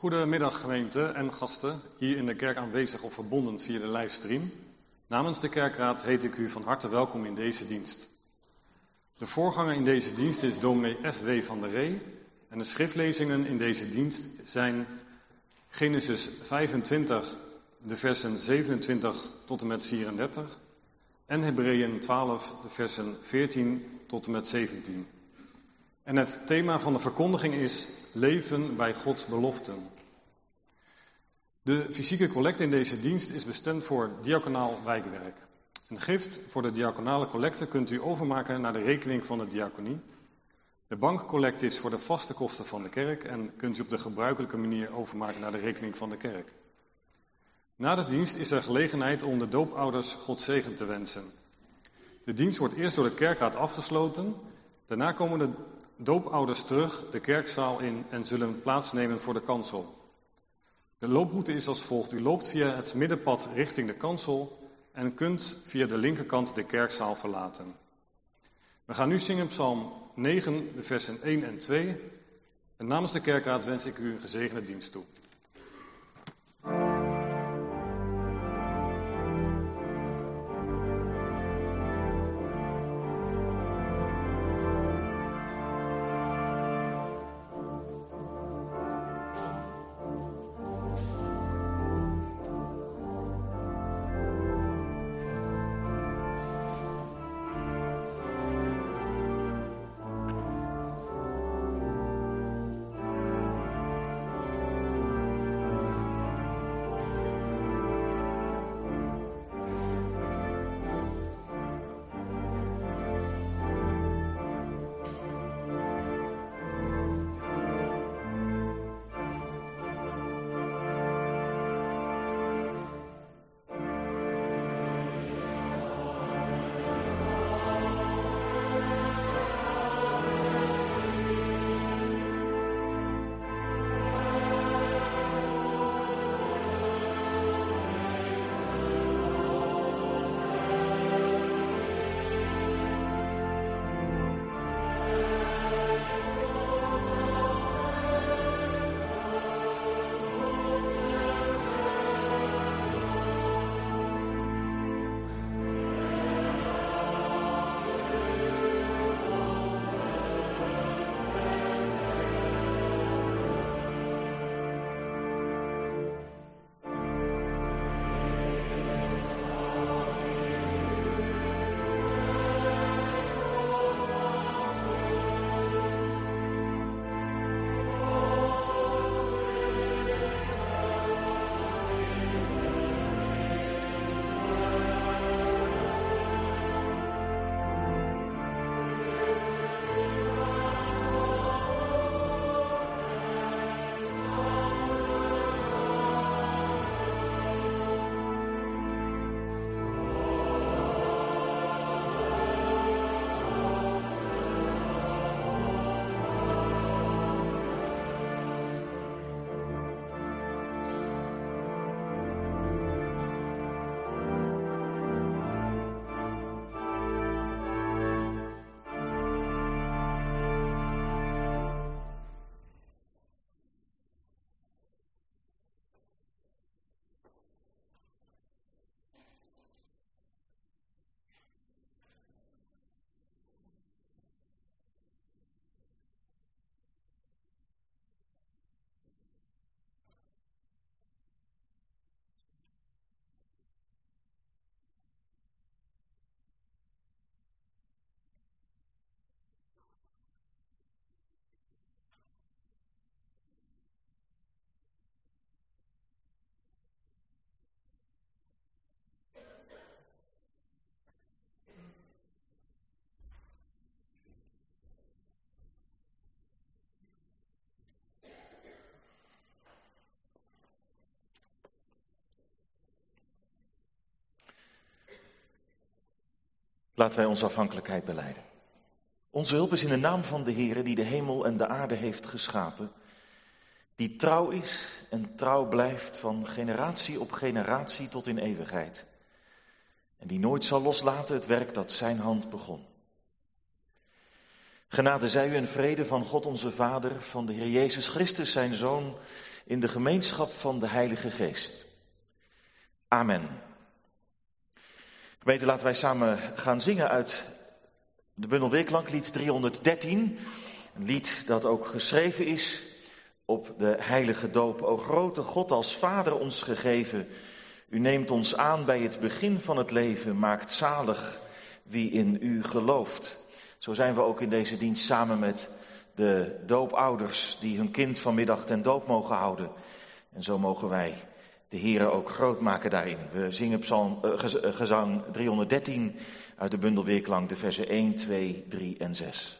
Goedemiddag gemeente en gasten, hier in de kerk aanwezig of verbonden via de livestream. Namens de kerkraad heet ik u van harte welkom in deze dienst. De voorganger in deze dienst is dominee F.W. van der Ree en de schriftlezingen in deze dienst zijn Genesis 25, de versen 27 tot en met 34 en Hebreeën 12, de versen 14 tot en met 17. En het thema van de verkondiging is leven bij Gods beloften. De fysieke collecte in deze dienst is bestemd voor diaconaal wijkwerk. Een gift voor de diaconale collecte kunt u overmaken naar de rekening van de diaconie. De bankcollecte is voor de vaste kosten van de kerk en kunt u op de gebruikelijke manier overmaken naar de rekening van de kerk. Na de dienst is er gelegenheid om de doopouders Gods zegen te wensen. De dienst wordt eerst door de kerkraad afgesloten, daarna komen de doopouders terug de kerkzaal in en zullen plaatsnemen voor de kansel. De looproute is als volgt. U loopt via het middenpad richting de kansel en kunt via de linkerkant de kerkzaal verlaten. We gaan nu zingen Psalm 9, de versen 1 en 2. En namens de kerkraad wens ik u een gezegende dienst toe. Laten wij onze afhankelijkheid belijden. Onze hulp is in de naam van de Heere die de hemel en de aarde heeft geschapen, die trouw is en trouw blijft van generatie op generatie tot in eeuwigheid. En die nooit zal loslaten het werk dat zijn hand begon. Genade zij u en vrede van God onze Vader, van de Heer Jezus Christus zijn Zoon, in de gemeenschap van de Heilige Geest. Amen. Gemeente, laten wij samen gaan zingen uit de bundel Weerklanklied 313. Een lied dat ook geschreven is op de heilige doop. O grote God, als Vader ons gegeven, u neemt ons aan bij het begin van het leven, maakt zalig wie in u gelooft. Zo zijn we ook in deze dienst samen met de doopouders die hun kind vanmiddag ten doop mogen houden. En zo mogen wij de Heere ook groot maken daarin. We zingen gezang 313 uit de bundel Weerklank, de versen 1, 2, 3 en 6.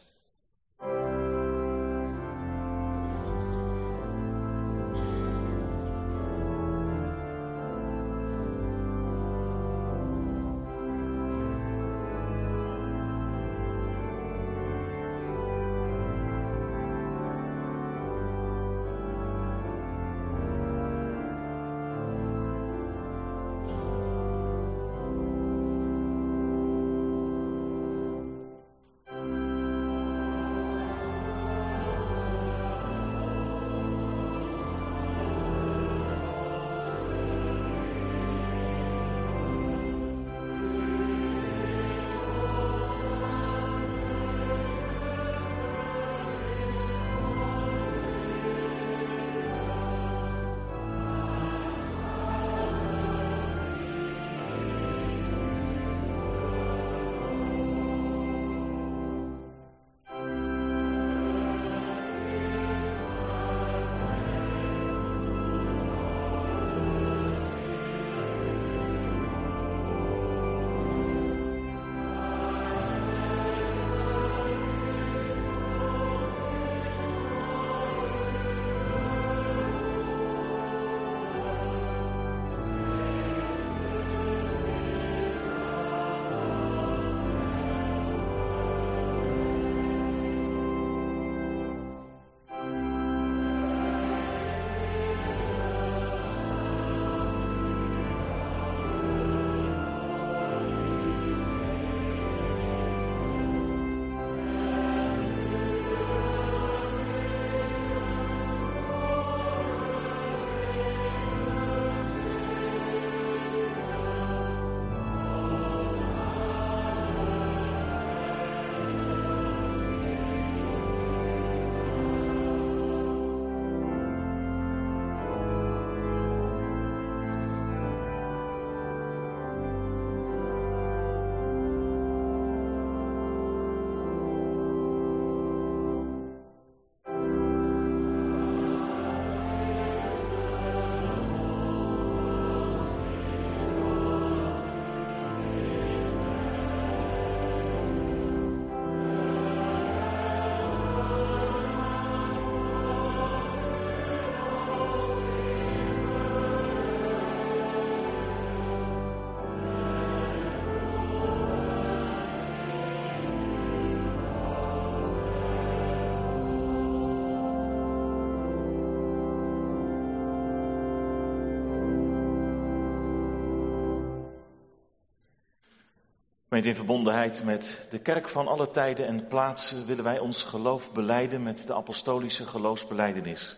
In verbondenheid met de kerk van alle tijden en plaatsen willen wij ons geloof belijden met de apostolische geloofsbelijdenis.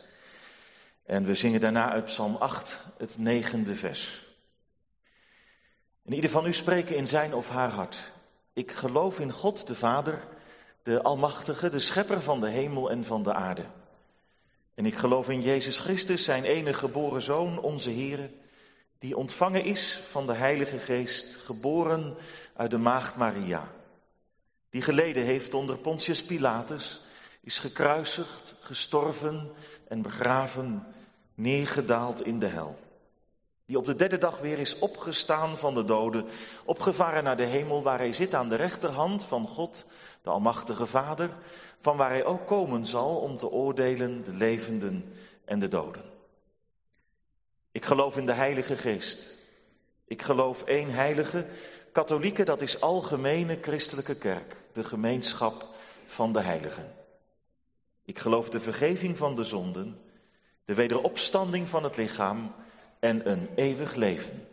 En we zingen daarna uit Psalm 8, het 9e vers. En ieder van u spreken in zijn of haar hart. Ik geloof in God de Vader, de Almachtige, de Schepper van de hemel en van de aarde. En ik geloof in Jezus Christus, zijn enige geboren Zoon, onze Heere, die ontvangen is van de Heilige Geest, geboren uit de maagd Maria, die geleden heeft onder Pontius Pilatus, is gekruisigd, gestorven en begraven, neergedaald in de hel, die op de 3e dag weer is opgestaan van de doden, opgevaren naar de hemel, waar hij zit aan de rechterhand van God, de Almachtige Vader, van waar hij ook komen zal om te oordelen de levenden en de doden. Ik geloof in de Heilige Geest. Ik geloof één heilige, katholieke, dat is algemene christelijke kerk, de gemeenschap van de heiligen. Ik geloof de vergeving van de zonden, de wederopstanding van het lichaam en een eeuwig leven.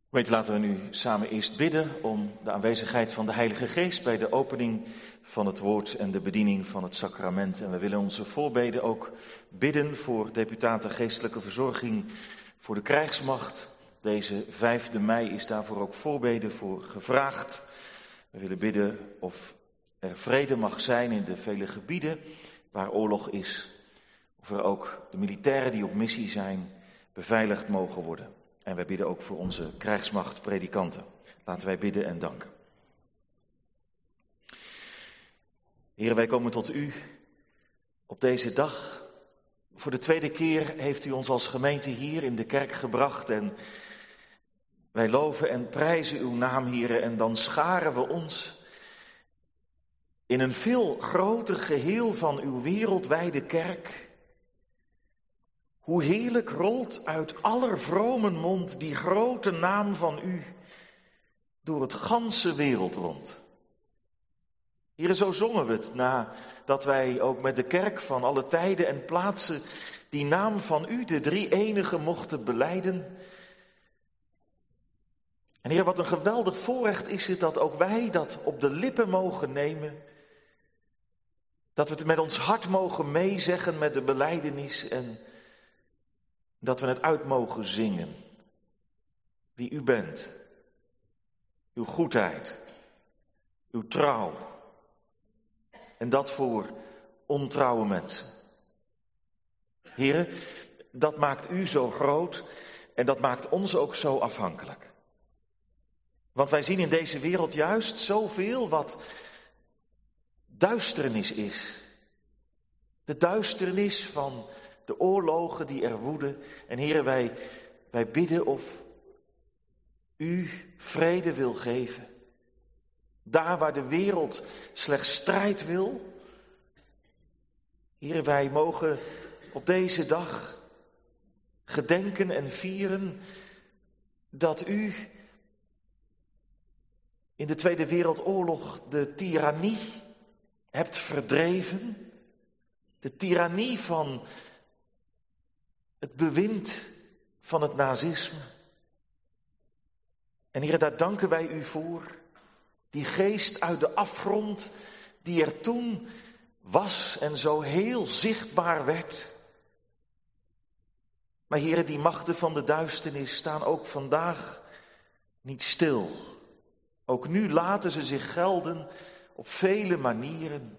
Gemeente, laten we nu samen eerst bidden om de aanwezigheid van de Heilige Geest bij de opening van het woord en de bediening van het sacrament. En we willen onze voorbeden ook bidden voor deputaten geestelijke verzorging, voor de krijgsmacht. Deze 5 mei is daarvoor ook voorbeden voor gevraagd. We willen bidden of er vrede mag zijn in de vele gebieden waar oorlog is. Of er ook de militairen die op missie zijn beveiligd mogen worden. En wij bidden ook voor onze krijgsmacht predikanten. Laten wij bidden en danken. Heren, wij komen tot u op deze dag. Voor de 2e keer heeft u ons als gemeente hier in de kerk gebracht. En wij loven en prijzen uw naam, heren. En dan scharen we ons in een veel groter geheel van uw wereldwijde kerk. Hoe heerlijk rolt uit aller vromen mond die grote naam van u door het ganse wereld rond. Heren, zo zongen we het nadat wij ook met de kerk van alle tijden en plaatsen die naam van u, de drie-enige, mochten belijden. En Heer, wat een geweldig voorrecht is het dat ook wij dat op de lippen mogen nemen. Dat we het met ons hart mogen meezeggen met de belijdenis en dat we het uit mogen zingen. Wie u bent, uw goedheid, uw trouw. En dat voor ontrouwe mensen. Heren, dat maakt u zo groot en dat maakt ons ook zo afhankelijk. Want wij zien in deze wereld juist zoveel wat duisternis is. De duisternis van de oorlogen die er woeden. En heren, wij bidden of u vrede wil geven. Daar waar de wereld slechts strijd wil. Heren, wij mogen op deze dag gedenken en vieren dat u in de Tweede Wereldoorlog de tirannie hebt verdreven. De tirannie van het bewind van het nazisme. En Heer, daar danken wij u voor. Die geest uit de afgrond die er toen was en zo heel zichtbaar werd. Maar Heer, die machten van de duisternis staan ook vandaag niet stil. Ook nu laten ze zich gelden op vele manieren.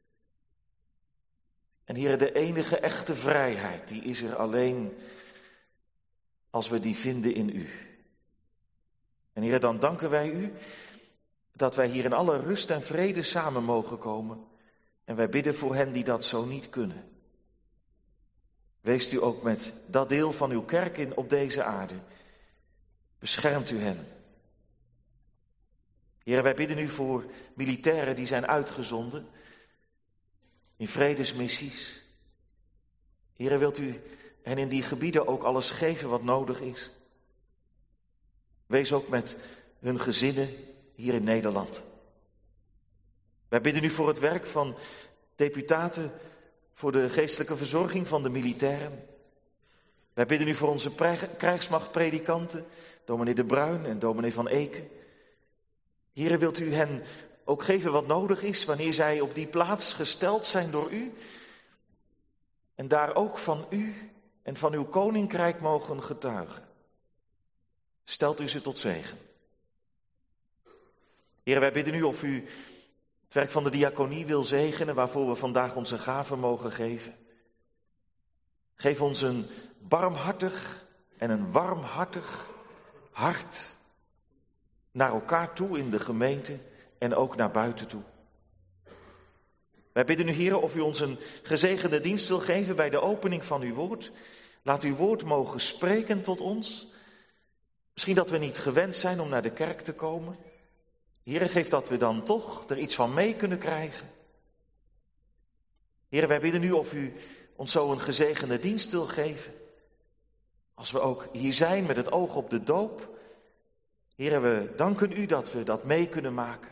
En Heer, de enige echte vrijheid, die is er alleen als we die vinden in u. En Heer, dan danken wij u dat wij hier in alle rust en vrede samen mogen komen. En wij bidden voor hen die dat zo niet kunnen. Weest u ook met dat deel van uw kerk in op deze aarde. Beschermt u hen. Heer, wij bidden u voor militairen die zijn uitgezonden in vredesmissies. Heer, wilt u hen in die gebieden ook alles geven wat nodig is? Wees ook met hun gezinnen hier in Nederland. Wij bidden u voor het werk van deputaten voor de geestelijke verzorging van de militairen. Wij bidden u voor onze krijgsmachtpredikanten, dominee De Bruin en dominee Van Eken. Heere, wilt u hen ook geven wat nodig is wanneer zij op die plaats gesteld zijn door u? En daar ook van u en van uw koninkrijk mogen getuigen. Stelt u ze tot zegen. Heere, wij bidden u of u het werk van de diaconie wil zegenen, waarvoor we vandaag onze gaven mogen geven. Geef ons een barmhartig en een warmhartig hart naar elkaar toe in de gemeente en ook naar buiten toe. Wij bidden u, Heer, of u ons een gezegende dienst wil geven bij de opening van uw woord. Laat uw woord mogen spreken tot ons. Misschien dat we niet gewend zijn om naar de kerk te komen. Heer, geef dat we dan toch er iets van mee kunnen krijgen. Heer, wij bidden u of u ons zo een gezegende dienst wil geven. Als we ook hier zijn met het oog op de doop. Heer, we danken u dat we dat mee kunnen maken.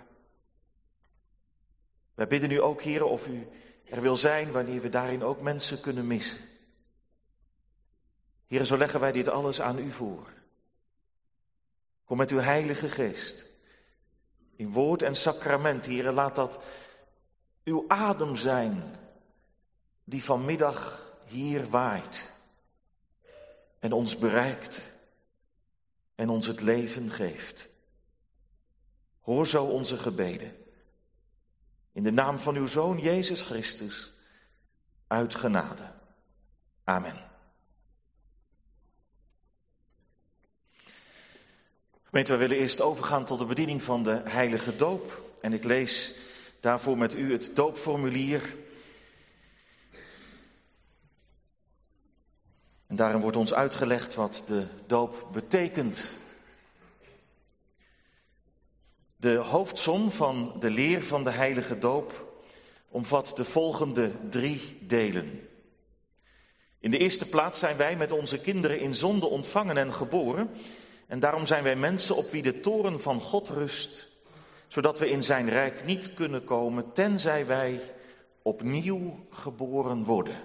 Wij bidden u ook, Heer, of u er wil zijn wanneer we daarin ook mensen kunnen missen. Heer, zo leggen wij dit alles aan u voor. Kom met uw Heilige Geest. In woord en sacrament, Heere, laat dat uw adem zijn die vanmiddag hier waait en ons bereikt en ons het leven geeft. Hoor zo onze gebeden. In de naam van uw Zoon Jezus Christus, uit genade. Amen. Gemeente, we willen eerst overgaan tot de bediening van de heilige doop. En ik lees daarvoor met u het doopformulier. En daarin wordt ons uitgelegd wat de doop betekent. De hoofdsom van de leer van de heilige doop omvat de volgende 3 delen. In de eerste plaats zijn wij met onze kinderen in zonde ontvangen en geboren. En daarom zijn wij mensen op wie de toorn van God rust, zodat we in zijn rijk niet kunnen komen, tenzij wij opnieuw geboren worden.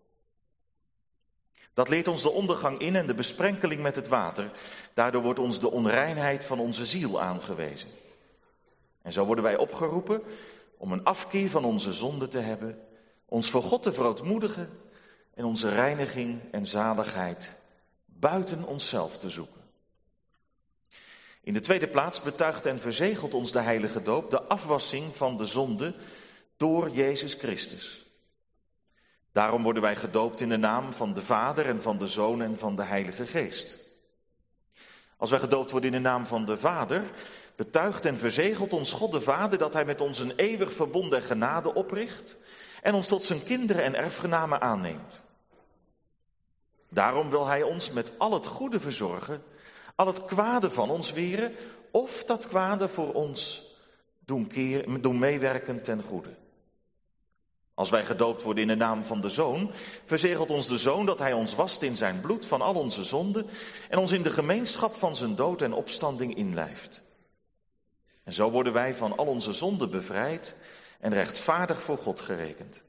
Dat leert ons de ondergang in en de besprenkeling met het water. Daardoor wordt ons de onreinheid van onze ziel aangewezen. En zo worden wij opgeroepen om een afkeer van onze zonde te hebben, ons voor God te verootmoedigen en onze reiniging en zaligheid buiten onszelf te zoeken. In de tweede plaats betuigt en verzegelt ons de heilige doop de afwassing van de zonde door Jezus Christus. Daarom worden wij gedoopt in de naam van de Vader en van de Zoon en van de Heilige Geest. Als wij gedoopt worden in de naam van de Vader, betuigt en verzegelt ons God de Vader dat hij met ons een eeuwig verbond en genade opricht en ons tot zijn kinderen en erfgenamen aanneemt. Daarom wil hij ons met al het goede verzorgen, al het kwade van ons weren, of dat kwade voor ons doen meewerken ten goede. Als wij gedoopt worden in de naam van de Zoon, verzegelt ons de Zoon dat hij ons wast in zijn bloed van al onze zonden en ons in de gemeenschap van zijn dood en opstanding inlijft. En zo worden wij van al onze zonden bevrijd en rechtvaardig voor God gerekend.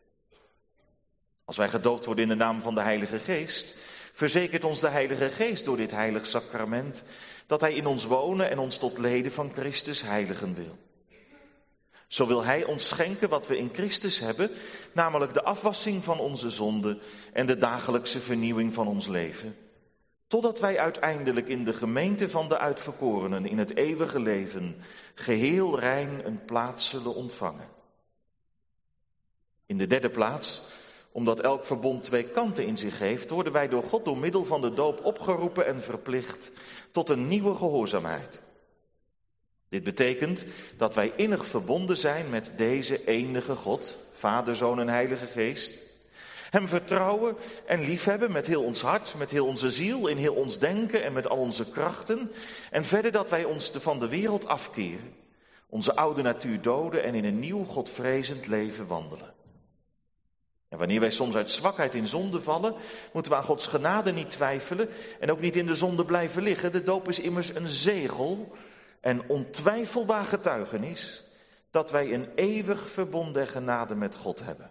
Als wij gedoopt worden in de naam van de Heilige Geest, verzekert ons de Heilige Geest door dit heilig sacrament dat hij in ons wonen en ons tot leden van Christus heiligen wil. Zo wil hij ons schenken wat we in Christus hebben, namelijk de afwassing van onze zonden en de dagelijkse vernieuwing van ons leven, totdat wij uiteindelijk in de gemeente van de uitverkorenen in het eeuwige leven geheel rein een plaats zullen ontvangen. In de derde plaats, omdat elk verbond 2 kanten in zich heeft, worden wij door God door middel van de doop opgeroepen en verplicht tot een nieuwe gehoorzaamheid. Dit betekent dat wij innig verbonden zijn met deze enige God, Vader, Zoon en Heilige Geest. Hem vertrouwen en liefhebben met heel ons hart, met heel onze ziel, in heel ons denken en met al onze krachten. En verder dat wij ons van de wereld afkeren, onze oude natuur doden en in een nieuw godvrezend leven wandelen. En wanneer wij soms uit zwakheid in zonde vallen, moeten we aan Gods genade niet twijfelen en ook niet in de zonde blijven liggen. De doop is immers een zegel en ontwijfelbaar getuigenis dat wij een eeuwig verbond en genade met God hebben.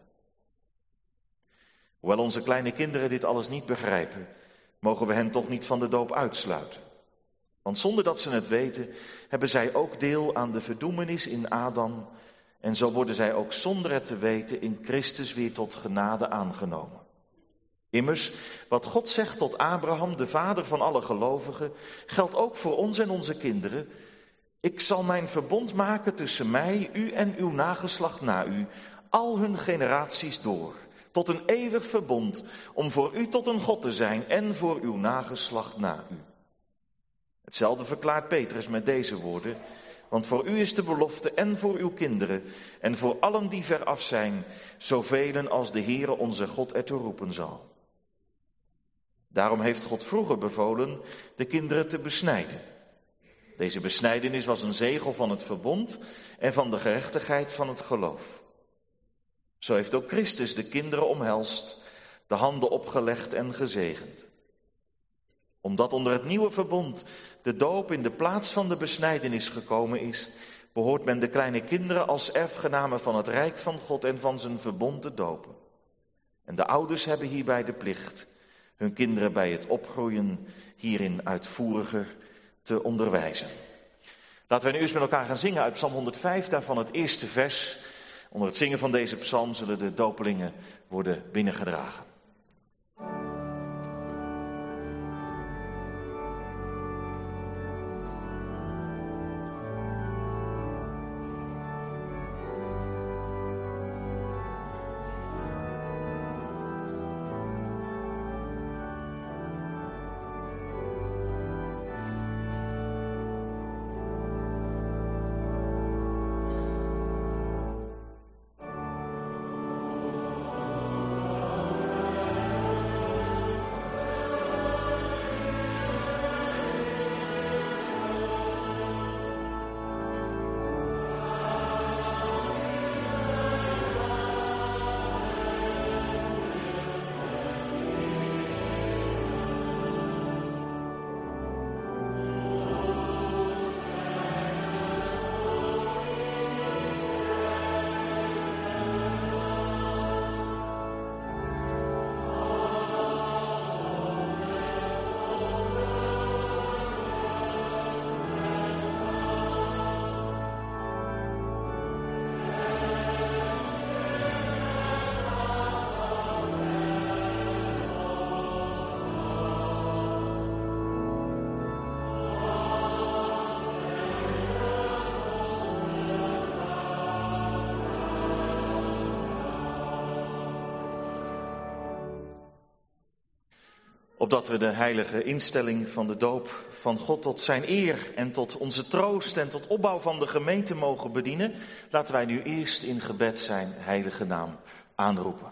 Hoewel onze kleine kinderen dit alles niet begrijpen, mogen we hen toch niet van de doop uitsluiten. Want zonder dat ze het weten, hebben zij ook deel aan de verdoemenis in Adam. En zo worden zij ook zonder het te weten in Christus weer tot genade aangenomen. Immers, wat God zegt tot Abraham, de vader van alle gelovigen, geldt ook voor ons en onze kinderen. Ik zal mijn verbond maken tussen mij, u en uw nageslacht na u, al hun generaties door, tot een eeuwig verbond, om voor u tot een God te zijn en voor uw nageslacht na u. Hetzelfde verklaart Petrus met deze woorden, want voor u is de belofte en voor uw kinderen en voor allen die veraf zijn, zoveel als de Heere onze God ertoe roepen zal. Daarom heeft God vroeger bevolen de kinderen te besnijden. Deze besnijdenis was een zegel van het verbond en van de gerechtigheid van het geloof. Zo heeft ook Christus de kinderen omhelst, de handen opgelegd en gezegend. Omdat onder het nieuwe verbond de doop in de plaats van de besnijdenis gekomen is, behoort men de kleine kinderen als erfgenamen van het rijk van God en van zijn verbond te dopen. En de ouders hebben hierbij de plicht hun kinderen bij het opgroeien hierin uitvoeriger te onderwijzen. Laten wij nu eens met elkaar gaan zingen uit Psalm 105, daarvan het eerste vers. Onder het zingen van deze psalm zullen de dopelingen worden binnengedragen. Opdat we de heilige instelling van de doop van God tot zijn eer en tot onze troost en tot opbouw van de gemeente mogen bedienen, laten wij nu eerst in gebed zijn heilige naam aanroepen.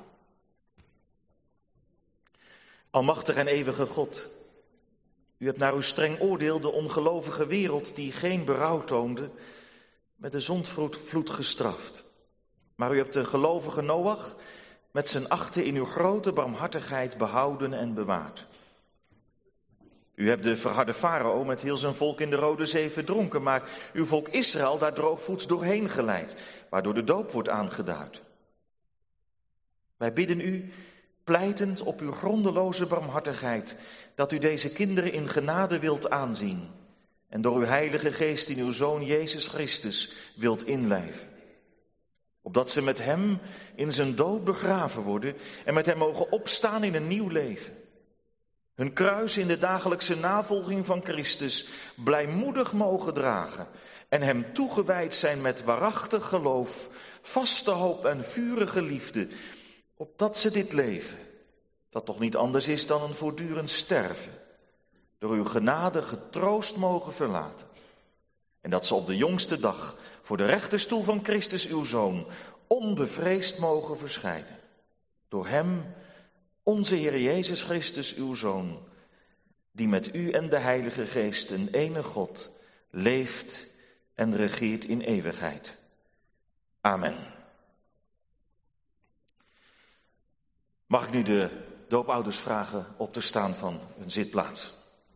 Almachtig en eeuwige God, u hebt naar uw streng oordeel de ongelovige wereld die geen berouw toonde, met de zondvloed gestraft. Maar u hebt de gelovige Noach met zijn 8 in uw grote barmhartigheid behouden en bewaard. U hebt de verharde farao met heel zijn volk in de Rode Zee verdronken, maar uw volk Israël daar droogvoets doorheen geleid, waardoor de doop wordt aangeduid. Wij bidden u, pleitend op uw grondeloze barmhartigheid, dat u deze kinderen in genade wilt aanzien en door uw heilige geest in uw Zoon Jezus Christus wilt inlijven. Opdat ze met hem in zijn dood begraven worden en met hem mogen opstaan in een nieuw leven. Hun kruis in de dagelijkse navolging van Christus blijmoedig mogen dragen en hem toegewijd zijn met waarachtig geloof, vaste hoop en vurige liefde, opdat ze dit leven, dat toch niet anders is dan een voortdurend sterven, door uw genade getroost mogen verlaten. En dat ze op de jongste dag voor de rechterstoel van Christus uw Zoon onbevreesd mogen verschijnen. Door hem, onze Heer Jezus Christus uw Zoon, die met u en de Heilige Geest een ene God leeft en regeert in eeuwigheid. Amen. Mag ik nu de doopouders vragen op te staan van hun zitplaats.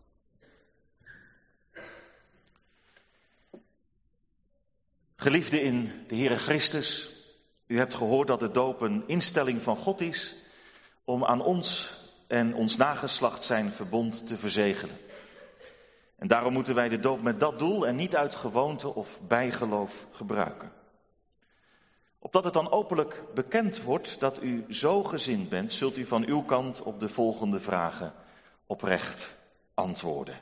Geliefden in de Heere Christus, u hebt gehoord dat de doop een instelling van God is om aan ons en ons nageslacht zijn verbond te verzegelen. En daarom moeten wij de doop met dat doel en niet uit gewoonte of bijgeloof gebruiken. Opdat het dan openlijk bekend wordt dat u zo gezind bent, zult u van uw kant op de volgende vragen oprecht antwoorden.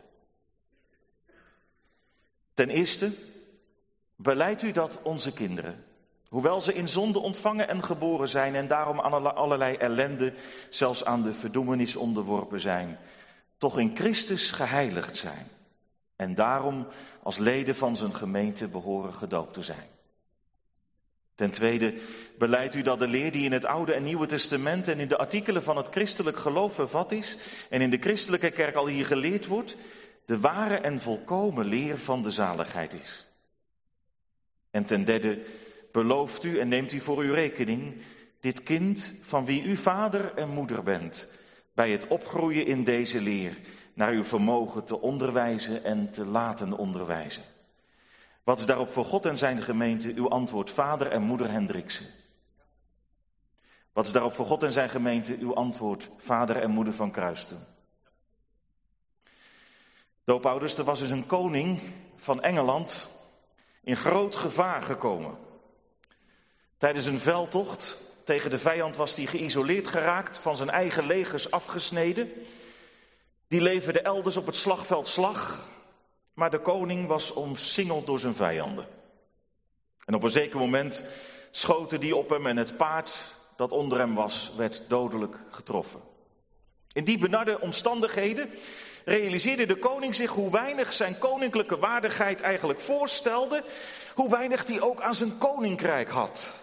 Ten eerste, belijdt u dat onze kinderen, hoewel ze in zonde ontvangen en geboren zijn en daarom aan allerlei ellende, zelfs aan de verdoemenis onderworpen zijn, toch in Christus geheiligd zijn en daarom als leden van zijn gemeente behoren gedoopt te zijn. Ten tweede, belijdt u dat de leer die in het Oude en Nieuwe Testament en in de artikelen van het christelijk geloof vervat is en in de christelijke kerk al hier geleerd wordt, de ware en volkomen leer van de zaligheid is. En ten derde, belooft u en neemt u voor uw rekening dit kind van wie u vader en moeder bent, bij het opgroeien in deze leer, naar uw vermogen te onderwijzen en te laten onderwijzen. Wat is daarop voor God en zijn gemeente uw antwoord, vader en moeder Hendriksen? Wat is daarop voor God en zijn gemeente uw antwoord, vader en moeder van Kruisten? Doopouders, er was dus een koning van Engeland in groot gevaar gekomen. Tijdens een veldtocht tegen de vijand was hij geïsoleerd geraakt, van zijn eigen legers afgesneden. Die leverde elders op het slagveld slag, maar de koning was omsingeld door zijn vijanden. En op een zeker moment schoten die op hem en het paard dat onder hem was, werd dodelijk getroffen. In die benarde omstandigheden realiseerde de koning zich hoe weinig zijn koninklijke waardigheid eigenlijk voorstelde, hoe weinig hij ook aan zijn koninkrijk had.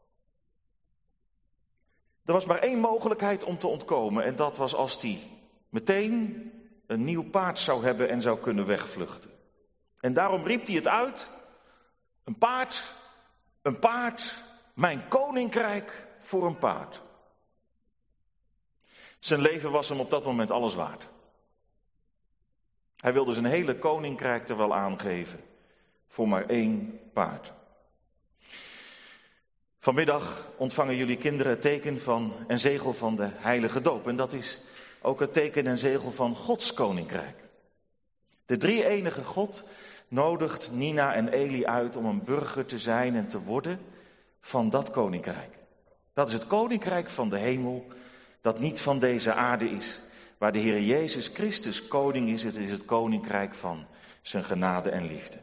Er was maar één mogelijkheid om te ontkomen en dat was als hij meteen een nieuw paard zou hebben en zou kunnen wegvluchten. En daarom riep hij het uit: een paard, mijn koninkrijk voor een paard. Zijn leven was hem op dat moment alles waard. Hij wilde zijn hele koninkrijk er wel aangeven voor maar één paard. Vanmiddag ontvangen jullie kinderen het teken en zegel van de heilige doop. En dat is ook het teken en zegel van Gods koninkrijk. De drie-enige God nodigt Nina en Eli uit om een burger te zijn en te worden van dat koninkrijk. Dat is het koninkrijk van de hemel, dat niet van deze aarde is. Waar de Heer Jezus Christus koning is, het is het koninkrijk van zijn genade en liefde.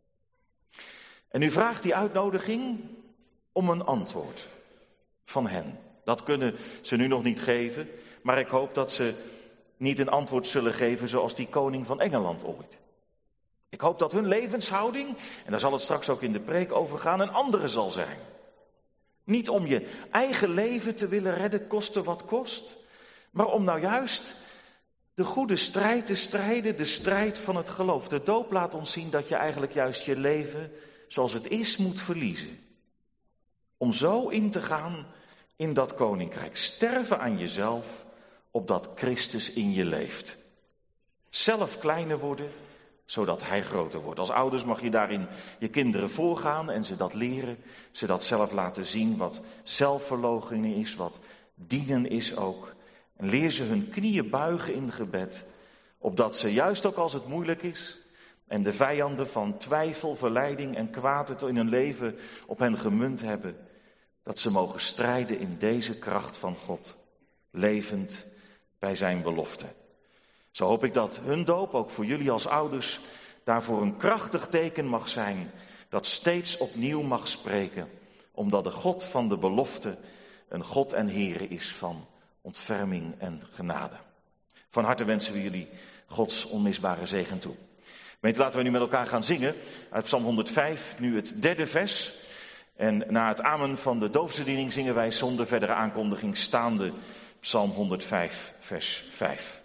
En nu vraagt die uitnodiging om een antwoord van hen. Dat kunnen ze nu nog niet geven, maar ik hoop dat ze niet een antwoord zullen geven zoals die koning van Engeland ooit. Ik hoop dat hun levenshouding, en daar zal het straks ook in de preek over gaan, een andere zal zijn. Niet om je eigen leven te willen redden, koste wat kost, maar om nou juist de goede strijd te strijden, de strijd van het geloof. De doop laat ons zien dat je eigenlijk juist je leven zoals het is moet verliezen. Om zo in te gaan in dat koninkrijk. Sterven aan jezelf, opdat Christus in je leeft. Zelf kleiner worden, zodat hij groter wordt. Als ouders mag je daarin je kinderen voorgaan en ze dat leren. Ze dat zelf laten zien wat zelfverloochening is, wat dienen is ook. En leer ze hun knieën buigen in gebed, opdat ze juist ook als het moeilijk is en de vijanden van twijfel, verleiding en kwaad het in hun leven op hen gemunt hebben, dat ze mogen strijden in deze kracht van God, levend bij zijn belofte. Zo hoop ik dat hun doop, ook voor jullie als ouders, daarvoor een krachtig teken mag zijn, dat steeds opnieuw mag spreken, omdat de God van de belofte een God en Heere is van ontferming en genade. Van harte wensen we jullie Gods onmisbare zegen toe. Gemeente, laten we nu met elkaar gaan zingen uit Psalm 105, nu het 3e vers. En na het amen van de doopsbediening zingen wij zonder verdere aankondiging staande Psalm 105, vers 5.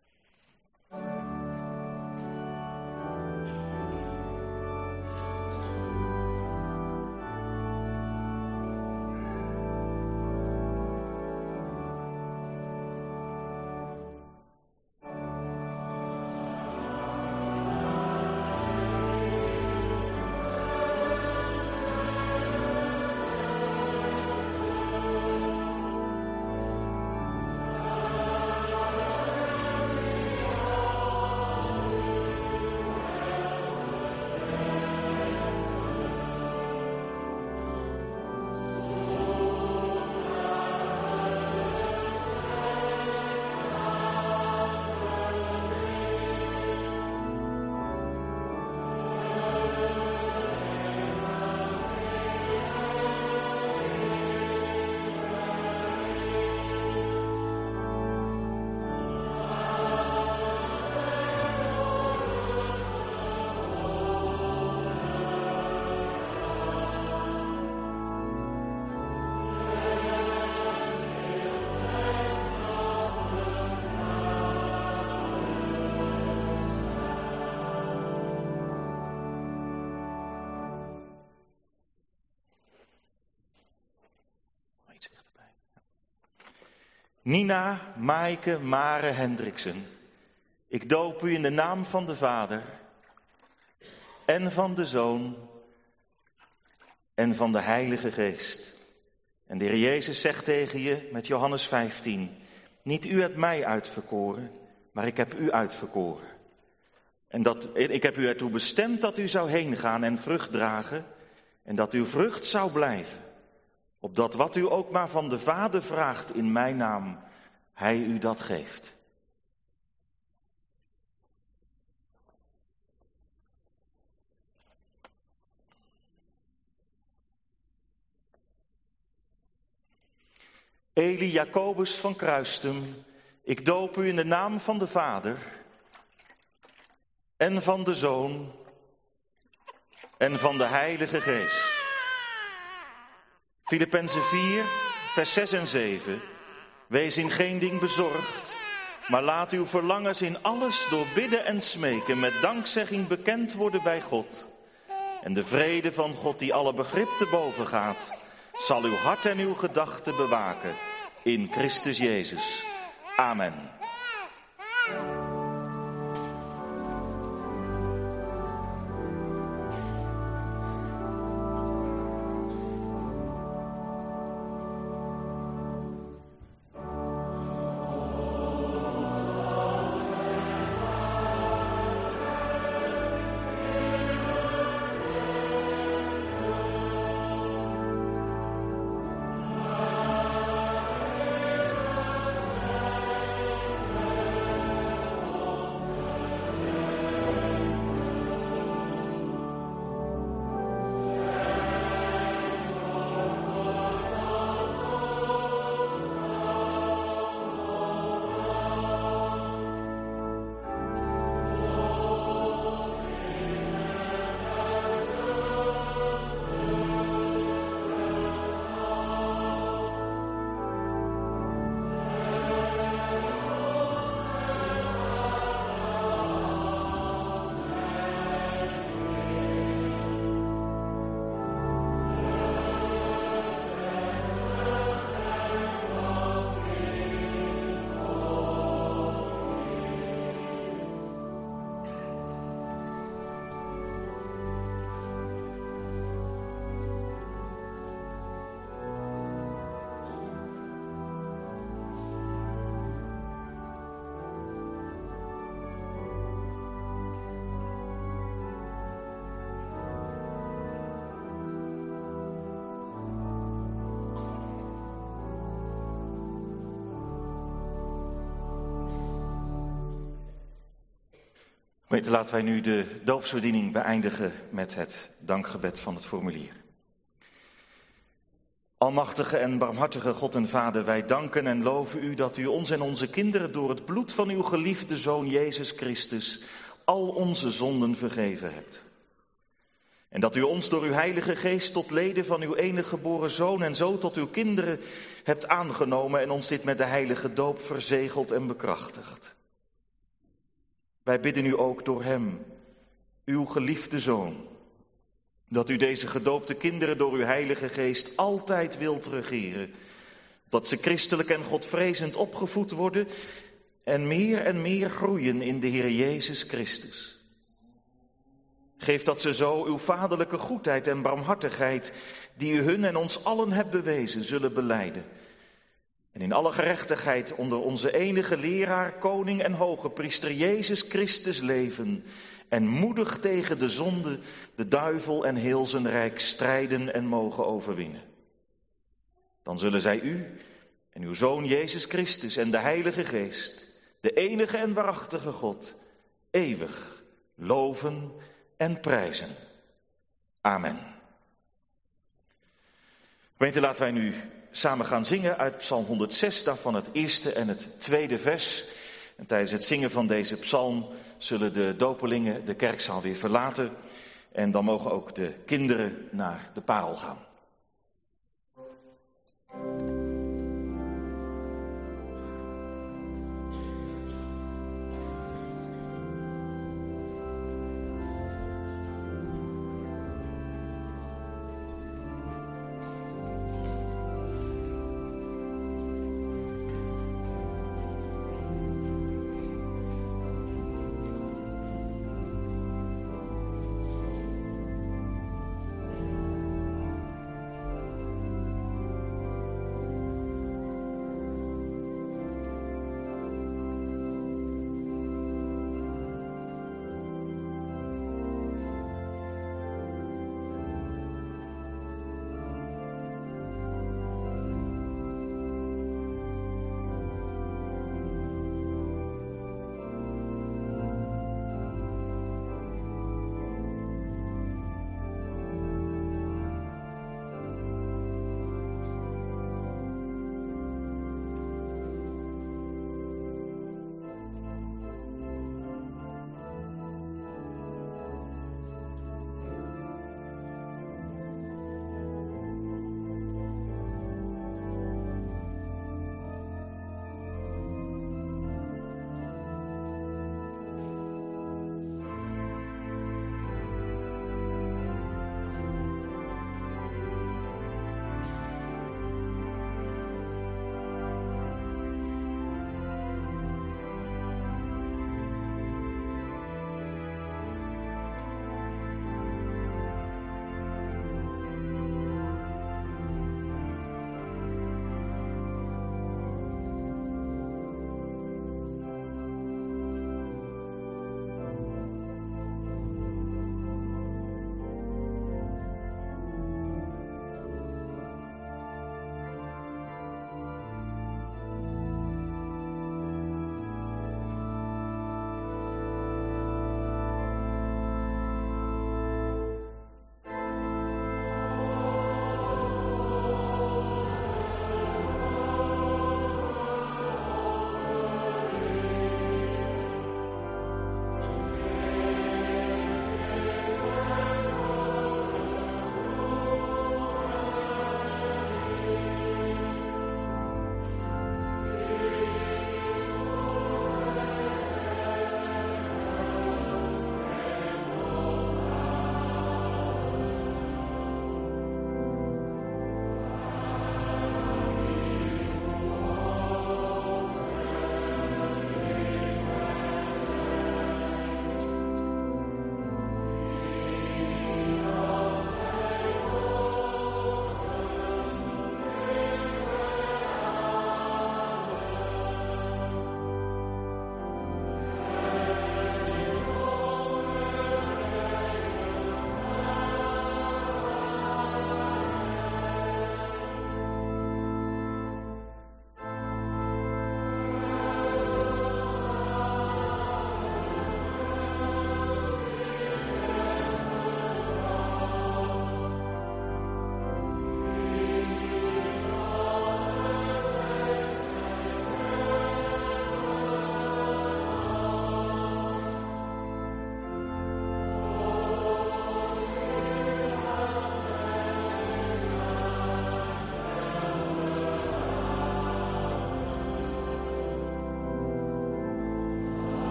Nina, Maaike, Mare Hendriksen, ik doop u in de naam van de Vader en van de Zoon en van de Heilige Geest. En de Heer Jezus zegt tegen je met Johannes 15, niet u hebt mij uitverkoren, maar ik heb u uitverkoren. En ik heb u ertoe bestemd dat u zou heen gaan en vrucht dragen en dat uw vrucht zou blijven. Opdat wat u ook maar van de Vader vraagt in mijn naam, hij u dat geeft. Eli Jacobus van Kruistum, ik doop u in de naam van de Vader en van de Zoon en van de Heilige Geest. Filippenzen 4, vers 6 en 7. Wees in geen ding bezorgd, maar laat uw verlangens in alles door bidden en smeken met dankzegging bekend worden bij God. En de vrede van God die alle begrip te boven gaat, zal uw hart en uw gedachten bewaken in Christus Jezus. Amen. Laten wij nu de doopsbediening beëindigen met het dankgebed van het formulier. Almachtige en barmhartige God en Vader, wij danken en loven u dat u ons en onze kinderen door het bloed van uw geliefde Zoon Jezus Christus al onze zonden vergeven hebt. En dat u ons door uw Heilige Geest tot leden van uw enige geboren Zoon en zo tot uw kinderen hebt aangenomen en ons dit met de heilige doop verzegeld en bekrachtigd. Wij bidden u ook door hem, uw geliefde Zoon, dat u deze gedoopte kinderen door uw Heilige Geest altijd wilt regeren, dat ze christelijk en godvrezend opgevoed worden en meer groeien in de Heer Jezus Christus. Geef dat ze zo uw vaderlijke goedheid en barmhartigheid, die u hun en ons allen hebt bewezen, zullen belijden. En in alle gerechtigheid onder onze enige leraar, koning en hoge priester Jezus Christus leven. En moedig tegen de zonde, de duivel en heel zijn rijk strijden en mogen overwinnen. Dan zullen zij u en uw Zoon Jezus Christus en de Heilige Geest, de enige en waarachtige God, eeuwig loven en prijzen. Amen. Gemeente, laten wij nu samen gaan zingen uit Psalm 106, daarvan het eerste en het tweede vers. En tijdens het zingen van deze psalm zullen de dopelingen de kerkzaal weer verlaten. En dan mogen ook de kinderen naar de parel gaan.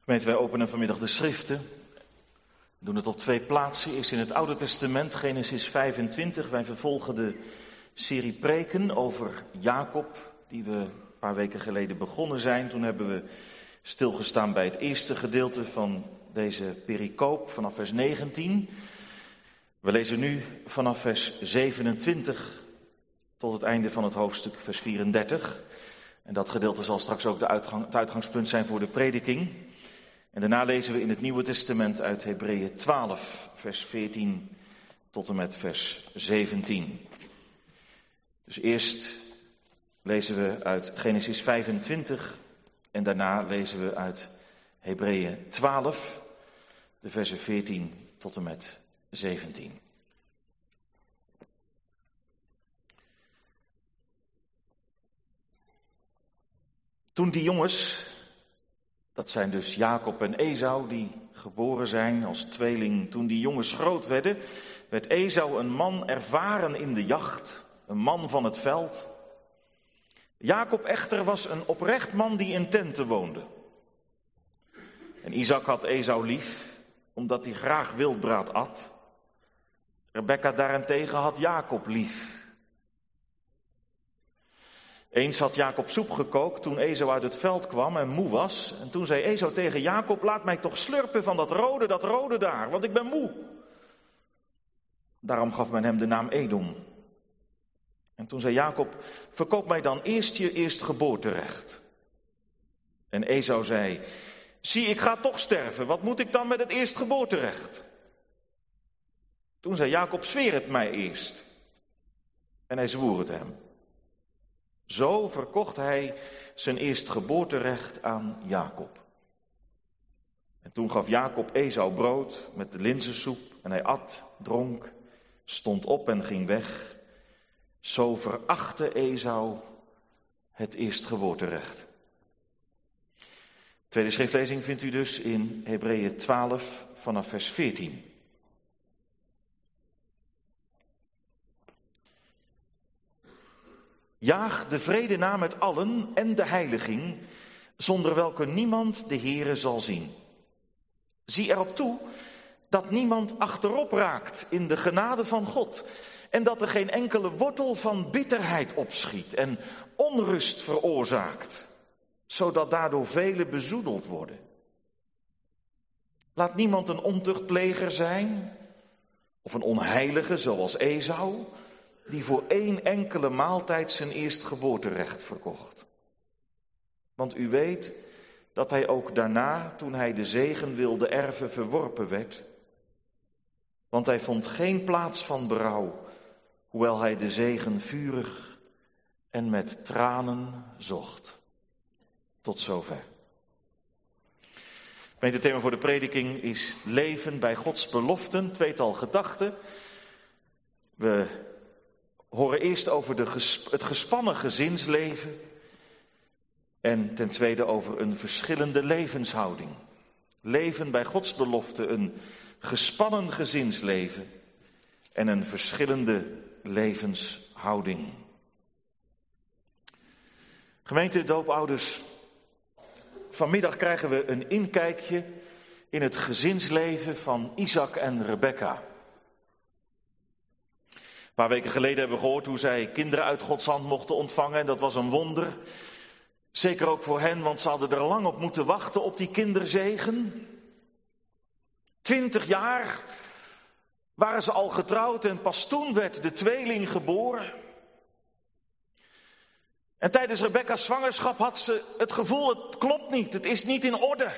Gemeente, wij openen vanmiddag de schriften. We doen het op 2 plaatsen. Eerst in het Oude Testament, Genesis 25. Wij vervolgen de serie preken over Jacob, die we een paar weken geleden begonnen zijn. Toen hebben we stilgestaan bij het eerste gedeelte van deze pericoop, vanaf vers 19. We lezen nu vanaf vers 27 tot het einde van het hoofdstuk, vers 34. En dat gedeelte zal straks ook het uitgangspunt zijn voor de prediking. En daarna lezen we in het Nieuwe Testament uit Hebreeën 12, vers 14 tot en met vers 17. Dus eerst lezen we uit Genesis 25 en daarna lezen we uit Hebreeën 12, de versen 14 tot en met 17. Toen die jongens, dat zijn dus Jacob en Esau, die geboren zijn als tweeling. Toen die jongens groot werden, werd Esau een man ervaren in de jacht, een man van het veld. Jacob echter was een oprecht man die in tenten woonde. En Isaac had Esau lief, omdat hij graag wildbraad at. Rebekka daarentegen had Jacob lief. Eens had Jacob soep gekookt toen Esau uit het veld kwam en moe was. En toen zei Esau tegen Jacob, laat mij toch slurpen van dat rode daar, want ik ben moe. Daarom gaf men hem de naam Edom. En toen zei Jacob, verkoop mij dan eerst je eerstgeboorterecht. En Esau zei, zie, ik ga toch sterven, wat moet ik dan met het eerstgeboorterecht? Toen zei Jacob, zweer het mij eerst. En hij zwoer het hem. Zo verkocht hij zijn eerstgeboorterecht aan Jacob. En toen gaf Jacob Esau brood met de linzensoep en hij at, dronk, stond op en ging weg. Zo verachtte Esau het eerstgeboorterecht. Tweede schriftlezing vindt u dus in Hebreeën 12 vanaf vers 14. Jaag de vrede na met allen en de heiliging, zonder welke niemand de Heere zal zien. Zie erop toe dat niemand achterop raakt in de genade van God en dat er geen enkele wortel van bitterheid opschiet en onrust veroorzaakt, zodat daardoor velen bezoedeld worden. Laat niemand een ontuchtpleger zijn of een onheilige zoals Esau, die voor 1 enkele maaltijd zijn eerstgeboorterecht verkocht. Want u weet dat hij ook daarna, toen hij de zegen wilde erven, verworpen werd. Want hij vond geen plaats van berouw, hoewel hij de zegen vurig en met tranen zocht. Tot zover. Het thema voor de prediking is leven bij Gods beloften, 2-tal gedachten. We horen eerst over het gespannen gezinsleven en ten tweede over een verschillende levenshouding. Leven bij Gods belofte, een gespannen gezinsleven en een verschillende levenshouding. Gemeente doopouders, vanmiddag krijgen we een inkijkje in het gezinsleven van Isaac en Rebekka. Een paar weken geleden hebben we gehoord hoe zij kinderen uit Gods hand mochten ontvangen. En dat was een wonder. Zeker ook voor hen, want ze hadden er lang op moeten wachten op die kinderzegen. 20 jaar waren ze al getrouwd en pas toen werd de tweeling geboren. En tijdens Rebekka's zwangerschap had ze het gevoel, het klopt niet, het is niet in orde.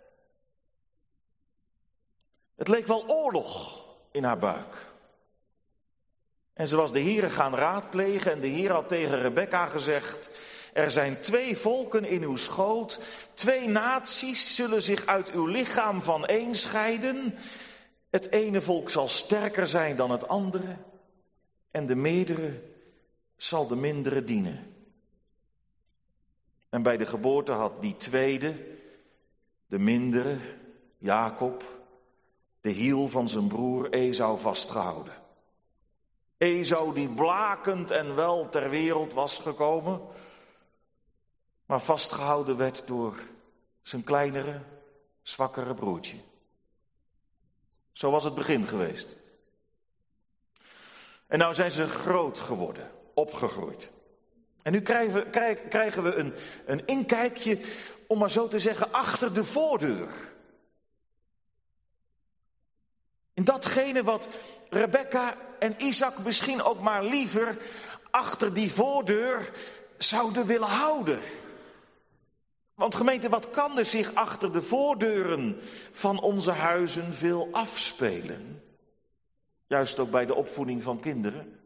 Het leek wel oorlog in haar buik. En ze was de Heere gaan raadplegen en de Heer had tegen Rebekka gezegd, er zijn 2 volken in uw schoot, 2 naties zullen zich uit uw lichaam vaneen scheiden. Het ene volk zal sterker zijn dan het andere en de meerdere zal de mindere dienen. En bij de geboorte had die tweede, de mindere, Jacob, de hiel van zijn broer Esau vastgehouden. Esau die blakend en wel ter wereld was gekomen, maar vastgehouden werd door zijn kleinere, zwakkere broertje. Zo was het begin geweest. En nou zijn ze groot geworden, opgegroeid. En nu krijgen we een inkijkje, om maar zo te zeggen, achter de voordeur. In datgene wat Rebekka en Isaac misschien ook maar liever achter die voordeur zouden willen houden. Want gemeente, wat kan er zich achter de voordeuren van onze huizen veel afspelen? Juist ook bij de opvoeding van kinderen.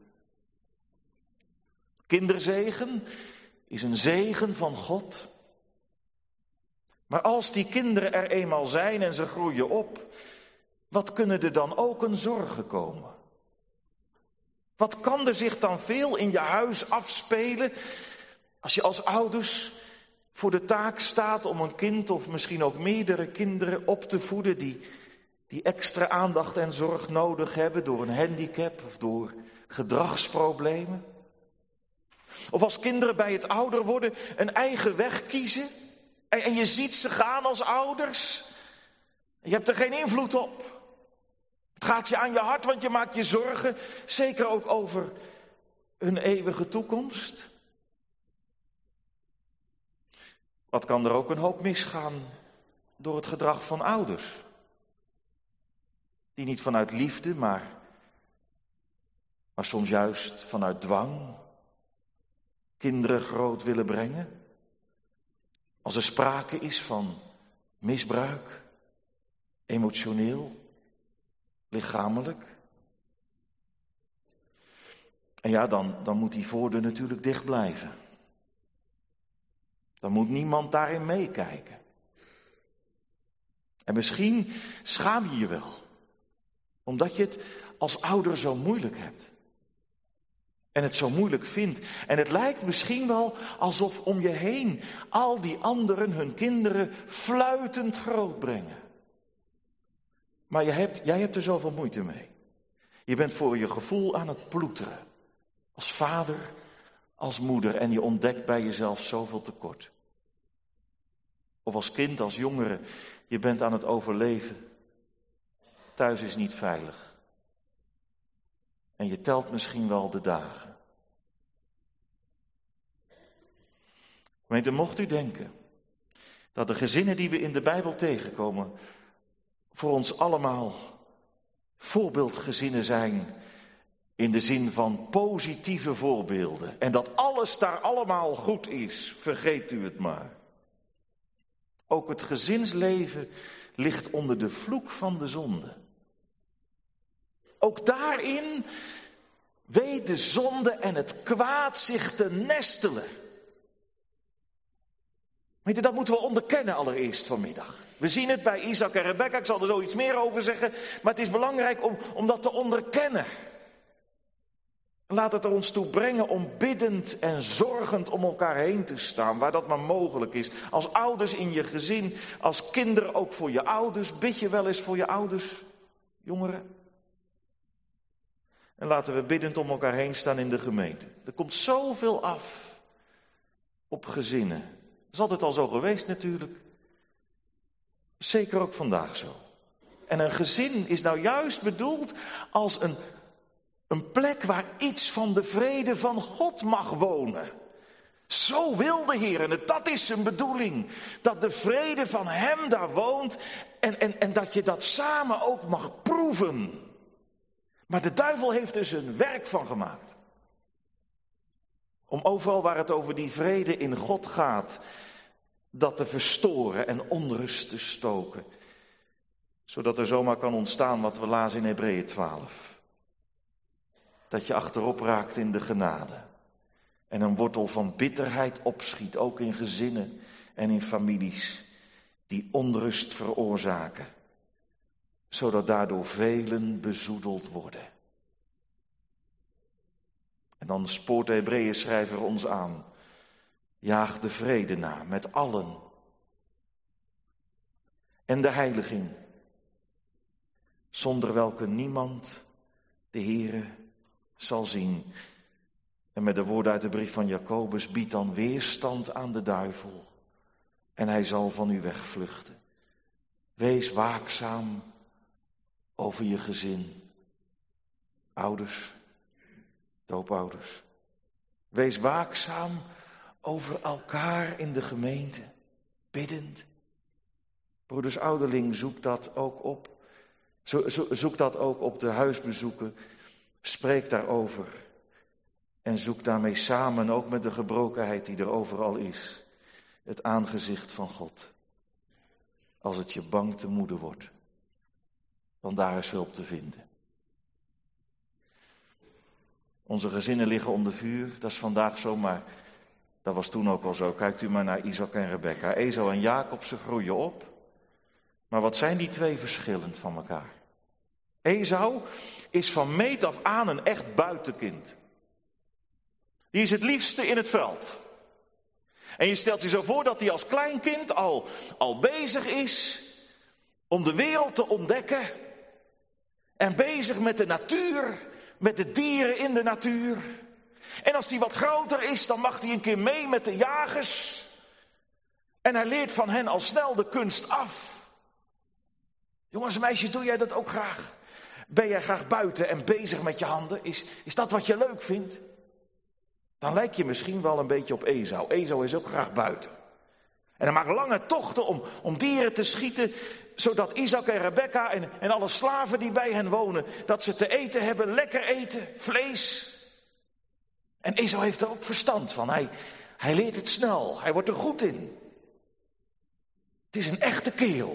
Kinderzegen is een zegen van God. Maar als die kinderen er eenmaal zijn en ze groeien op, wat kunnen er dan ook een zorgen komen? Wat kan er zich dan veel in je huis afspelen als je als ouders voor de taak staat om een kind of misschien ook meerdere kinderen op te voeden die extra aandacht en zorg nodig hebben door een handicap of door gedragsproblemen? Of als kinderen bij het ouder worden een eigen weg kiezen en je ziet ze gaan als ouders. Je hebt er geen invloed op. Het gaat je aan je hart, want je maakt je zorgen, zeker ook over hun eeuwige toekomst. Wat kan er ook een hoop misgaan door het gedrag van ouders? Die niet vanuit liefde, maar soms juist vanuit dwang kinderen groot willen brengen. Als er sprake is van misbruik, emotioneel, lichamelijk. En ja, dan moet die voordeur natuurlijk dicht blijven. Dan moet niemand daarin meekijken. En misschien schaam je je wel, omdat je het als ouder zo moeilijk hebt. En het zo moeilijk vindt. En het lijkt misschien wel alsof om je heen al die anderen hun kinderen fluitend grootbrengen. Maar jij hebt er zoveel moeite mee. Je bent voor je gevoel aan het ploeteren. Als vader, als moeder. En je ontdekt bij jezelf zoveel tekort. Of als kind, als jongere. Je bent aan het overleven. Thuis is niet veilig. En je telt misschien wel de dagen. Gemeente, mocht u denken dat de gezinnen die we in de Bijbel tegenkomen voor ons allemaal voorbeeldgezinnen zijn in de zin van positieve voorbeelden en dat alles daar allemaal goed is, vergeet u het maar. Ook het gezinsleven ligt onder de vloek van de zonde. Ook daarin weet de zonde en het kwaad zich te nestelen. Weet je, dat moeten we onderkennen allereerst vanmiddag. We zien het bij Isaac en Rebekka, ik zal er zoiets meer over zeggen. Maar het is belangrijk om dat te onderkennen. Laat het er ons toe brengen om biddend en zorgend om elkaar heen te staan, waar dat maar mogelijk is. Als ouders in je gezin, als kinderen ook voor je ouders. Bid je wel eens voor je ouders, jongeren? En laten we biddend om elkaar heen staan in de gemeente. Er komt zoveel af op gezinnen. Dat is altijd al zo geweest natuurlijk. Zeker ook vandaag zo. En een gezin is nou juist bedoeld als een plek waar iets van de vrede van God mag wonen. Zo wil de Heer, en dat is zijn bedoeling. Dat de vrede van hem daar woont en dat je dat samen ook mag proeven. Maar de duivel heeft er zijn werk van gemaakt. Om overal waar het over die vrede in God gaat, dat te verstoren en onrust te stoken. Zodat er zomaar kan ontstaan wat we lazen in Hebreeën 12. Dat je achterop raakt in de genade. En een wortel van bitterheid opschiet, ook in gezinnen en in families, die onrust veroorzaken. Zodat daardoor velen bezoedeld worden. En dan spoort de Hebreeënschrijver ons aan. Jaag de vrede na met allen. En de heiliging. Zonder welke niemand de Heere zal zien. En met de woorden uit de brief van Jacobus, bied dan weerstand aan de duivel. En hij zal van u wegvluchten. Wees waakzaam over je gezin. Ouders, doopouders. Wees waakzaam over elkaar in de gemeente, biddend. Broeders Ouderling, zoek dat ook op. Zoek dat ook op de huisbezoeken. Spreek daarover. En zoek daarmee samen, ook met de gebrokenheid die er overal is, het aangezicht van God. Als het je bang te moede wordt. Want daar is hulp te vinden. Onze gezinnen liggen onder vuur, dat is vandaag zo, maar dat was toen ook al zo. Kijkt u maar naar Isaac en Rebekka. Esau en Jacob, ze groeien op. Maar wat zijn die twee verschillend van elkaar? Esau is van meet af aan een echt buitenkind. Die is het liefste in het veld. En je stelt je zo voor dat hij als klein kind al bezig is om de wereld te ontdekken. En bezig met de natuur, met de dieren in de natuur. En als hij wat groter is, dan mag hij een keer mee met de jagers. En hij leert van hen al snel de kunst af. Jongens en meisjes, doe jij dat ook graag? Ben jij graag buiten en bezig met je handen? Is dat wat je leuk vindt? Dan lijk je misschien wel een beetje op Esau. Esau is ook graag buiten. En hij maakt lange tochten om dieren te schieten, zodat Isaac en Rebekka en alle slaven die bij hen wonen, dat ze te eten hebben, lekker eten, vlees. En Esau heeft er ook verstand van. Hij leert het snel, hij wordt er goed in. Het is een echte kerel.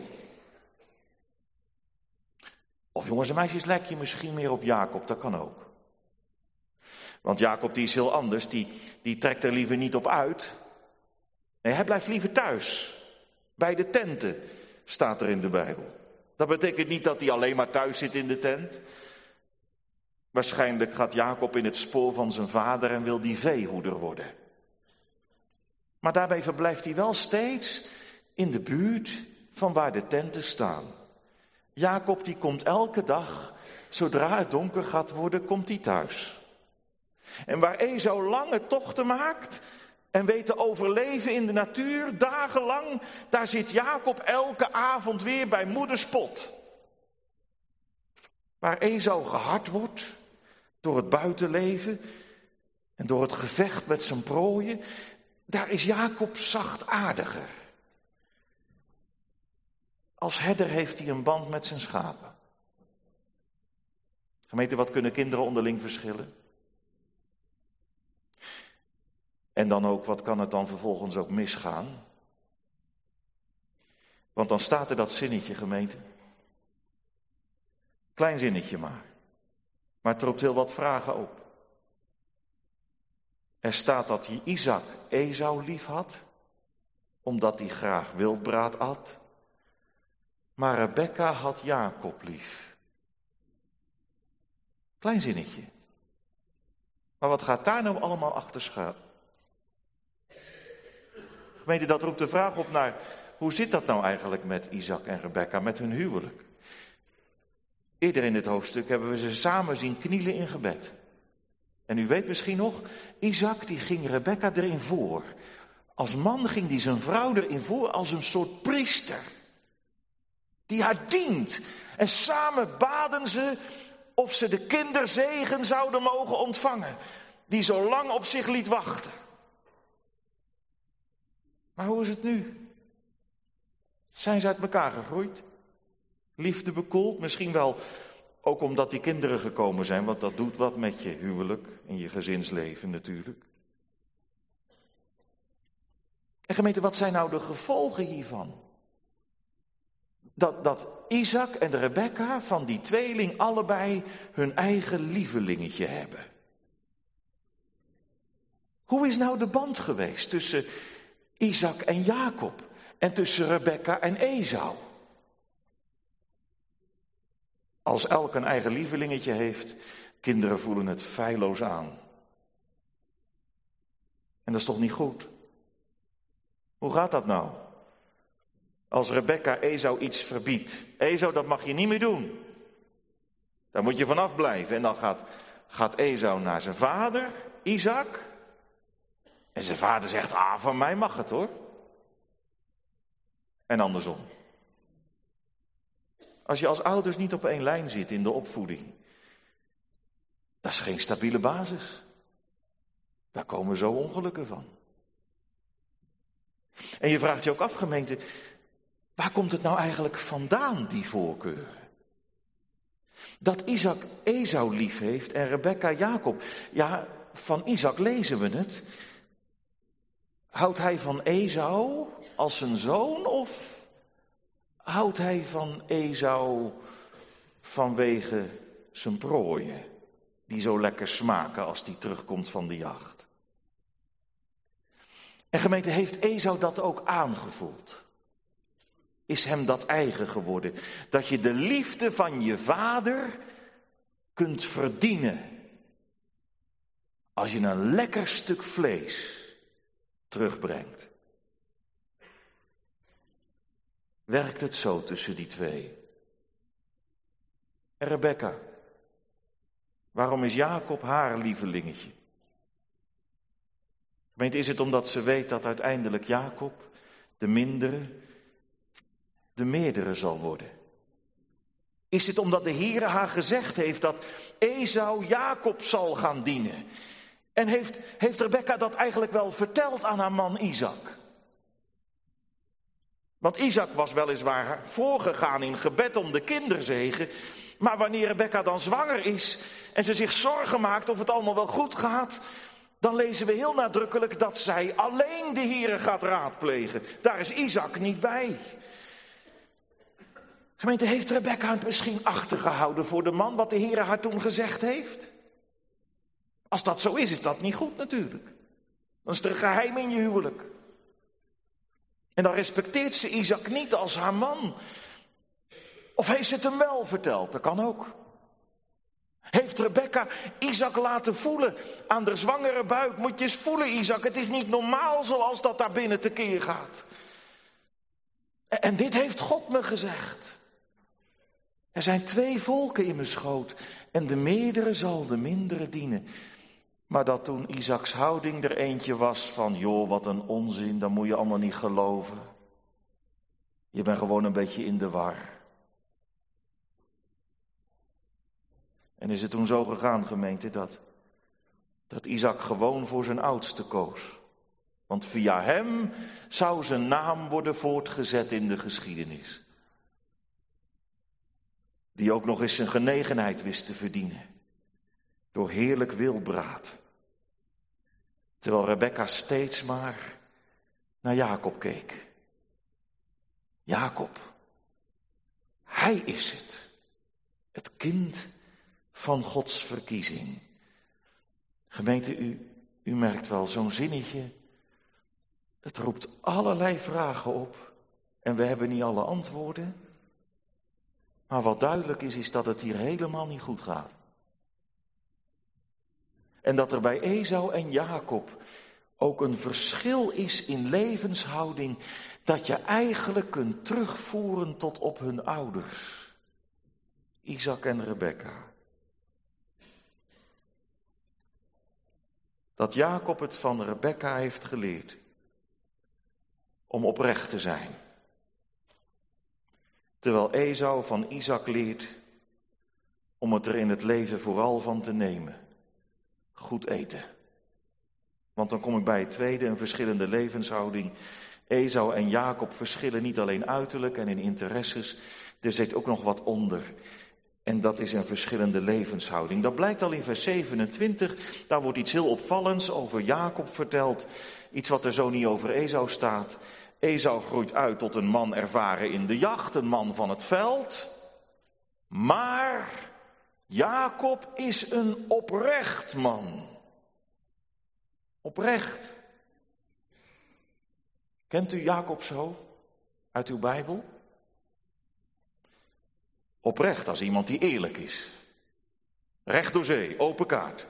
Of jongens en meisjes, lijk je misschien meer op Jacob, dat kan ook. Want Jacob die is heel anders, die trekt er liever niet op uit. Nee, hij blijft liever thuis. Bij de tenten, staat er in de Bijbel. Dat betekent niet dat hij alleen maar thuis zit in de tent. Waarschijnlijk gaat Jacob in het spoor van zijn vader en wil die veehoeder worden. Maar daarbij verblijft hij wel steeds in de buurt van waar de tenten staan. Jacob die komt elke dag, zodra het donker gaat worden, komt hij thuis. En waar Esau lange tochten maakt en weet te overleven in de natuur, dagenlang, daar zit Jacob elke avond weer bij moeders pot. Waar Esau gehard wordt door het buitenleven en door het gevecht met zijn prooien, daar is Jacob zachtaardiger. Als herder heeft hij een band met zijn schapen. Gemeente, wat kunnen kinderen onderling verschillen? En dan ook, wat kan het dan vervolgens ook misgaan? Want dan staat er dat zinnetje, gemeente. Klein zinnetje maar het roept heel wat vragen op. Er staat dat hij Isaac Esau lief had, omdat hij graag wildbraad at. Maar Rebekka had Jacob lief. Klein zinnetje. Maar wat gaat daar nou allemaal achter schuil? Gemeente, dat roept de vraag op naar, hoe zit dat nou eigenlijk met Isaac en Rebekka, met hun huwelijk? Eerder in dit hoofdstuk hebben we ze samen zien knielen in gebed. En u weet misschien nog, Isaac die ging Rebekka erin voor. Als man ging die zijn vrouw erin voor als een soort priester. Die haar dient. En samen baden ze of ze de kinderzegen zouden mogen ontvangen. Die zo lang op zich liet wachten. Maar hoe is het nu? Zijn ze uit elkaar gegroeid? Liefde bekoeld? Misschien wel ook omdat die kinderen gekomen zijn. Want dat doet wat met je huwelijk en je gezinsleven natuurlijk. En gemeente, wat zijn nou de gevolgen hiervan? Dat Isaac en Rebekka van die tweeling allebei hun eigen lievelingetje hebben. Hoe is nou de band geweest tussen Isaac en Jacob en tussen Rebekka en Esau? Als elk een eigen lievelingetje heeft, kinderen voelen het feilloos aan. En dat is toch niet goed? Hoe gaat dat nou? Als Rebekka Esau iets verbiedt. Esau, dat mag je niet meer doen. Daar moet je vanaf blijven. En dan gaat Esau naar zijn vader, Isaac. En zijn vader zegt, van mij mag het hoor. En andersom. Als je als ouders niet op één lijn zit in de opvoeding, dat is geen stabiele basis. Daar komen zo ongelukken van. En je vraagt je ook af, gemeente, waar komt het nou eigenlijk vandaan, die voorkeuren? Dat Isaac Esau lief heeft en Rebekka Jacob. Ja, van Isaac lezen we het. Houdt hij van Esau als zijn zoon of houdt hij van Esau vanwege zijn prooien, die zo lekker smaken als die terugkomt van de jacht? En gemeente, heeft Esau dat ook aangevoeld? Is hem dat eigen geworden? Dat je de liefde van je vader kunt verdienen als je een lekker stuk vlees terugbrengt. Werkt het zo tussen die twee? En Rebekka, waarom is Jacob haar lievelingetje? Gemeente, is het omdat ze weet dat uiteindelijk Jacob, de mindere, de meerdere zal worden? Is het omdat de Heere haar gezegd heeft dat Esau Jacob zal gaan dienen? En heeft Rebekka dat eigenlijk wel verteld aan haar man Isaac? Want Isaac was weliswaar voorgegaan in gebed om de kinderzegen. Maar wanneer Rebekka dan zwanger is en ze zich zorgen maakt of het allemaal wel goed gaat, dan lezen we heel nadrukkelijk dat zij alleen de Heere gaat raadplegen. Daar is Isaac niet bij. Gemeente, heeft Rebekka het misschien achtergehouden voor de man wat de Heere haar toen gezegd heeft? Als dat zo is dat niet goed natuurlijk. Dan is er een geheim in je huwelijk. En dan respecteert ze Isaac niet als haar man. Of heeft ze het hem wel verteld? Dat kan ook. Heeft Rebekka Isaac laten voelen aan de zwangere buik? Moet je eens voelen, Isaac, het is niet normaal zoals dat daar binnen tekeer gaat. En dit heeft God me gezegd. Er zijn 2 volken in mijn schoot en de meerdere zal de mindere dienen. Maar dat toen Isaacs houding er eentje was van, joh, wat een onzin, dat moet je allemaal niet geloven. Je bent gewoon een beetje in de war. En is het toen zo gegaan, gemeente, dat Isaac gewoon voor zijn oudste koos. Want via hem zou zijn naam worden voortgezet in de geschiedenis. Die ook nog eens zijn genegenheid wist te verdienen. Door heerlijk wildbraad. Terwijl Rebekka steeds maar naar Jacob keek. Jacob, hij is het. Het kind van Gods verkiezing. Gemeente, u merkt wel, zo'n zinnetje. Het roept allerlei vragen op. En we hebben niet alle antwoorden. Maar wat duidelijk is dat het hier helemaal niet goed gaat. En dat er bij Esau en Jacob ook een verschil is in levenshouding, dat je eigenlijk kunt terugvoeren tot op hun ouders. Isaac en Rebekka. Dat Jacob het van Rebekka heeft geleerd om oprecht te zijn. Terwijl Esau van Isaac leert om het er in het leven vooral van te nemen. Goed eten. Want dan kom ik bij het tweede, een verschillende levenshouding. Esau en Jacob verschillen niet alleen uiterlijk en in interesses. Er zit ook nog wat onder. En dat is een verschillende levenshouding. Dat blijkt al in vers 27. Daar wordt iets heel opvallends over Jacob verteld. Iets wat er zo niet over Esau staat. Esau groeit uit tot een man ervaren in de jacht, een man van het veld. Maar Jacob is een oprecht man. Oprecht. Kent u Jacob zo uit uw Bijbel? Oprecht als iemand die eerlijk is. Recht door zee, open kaart.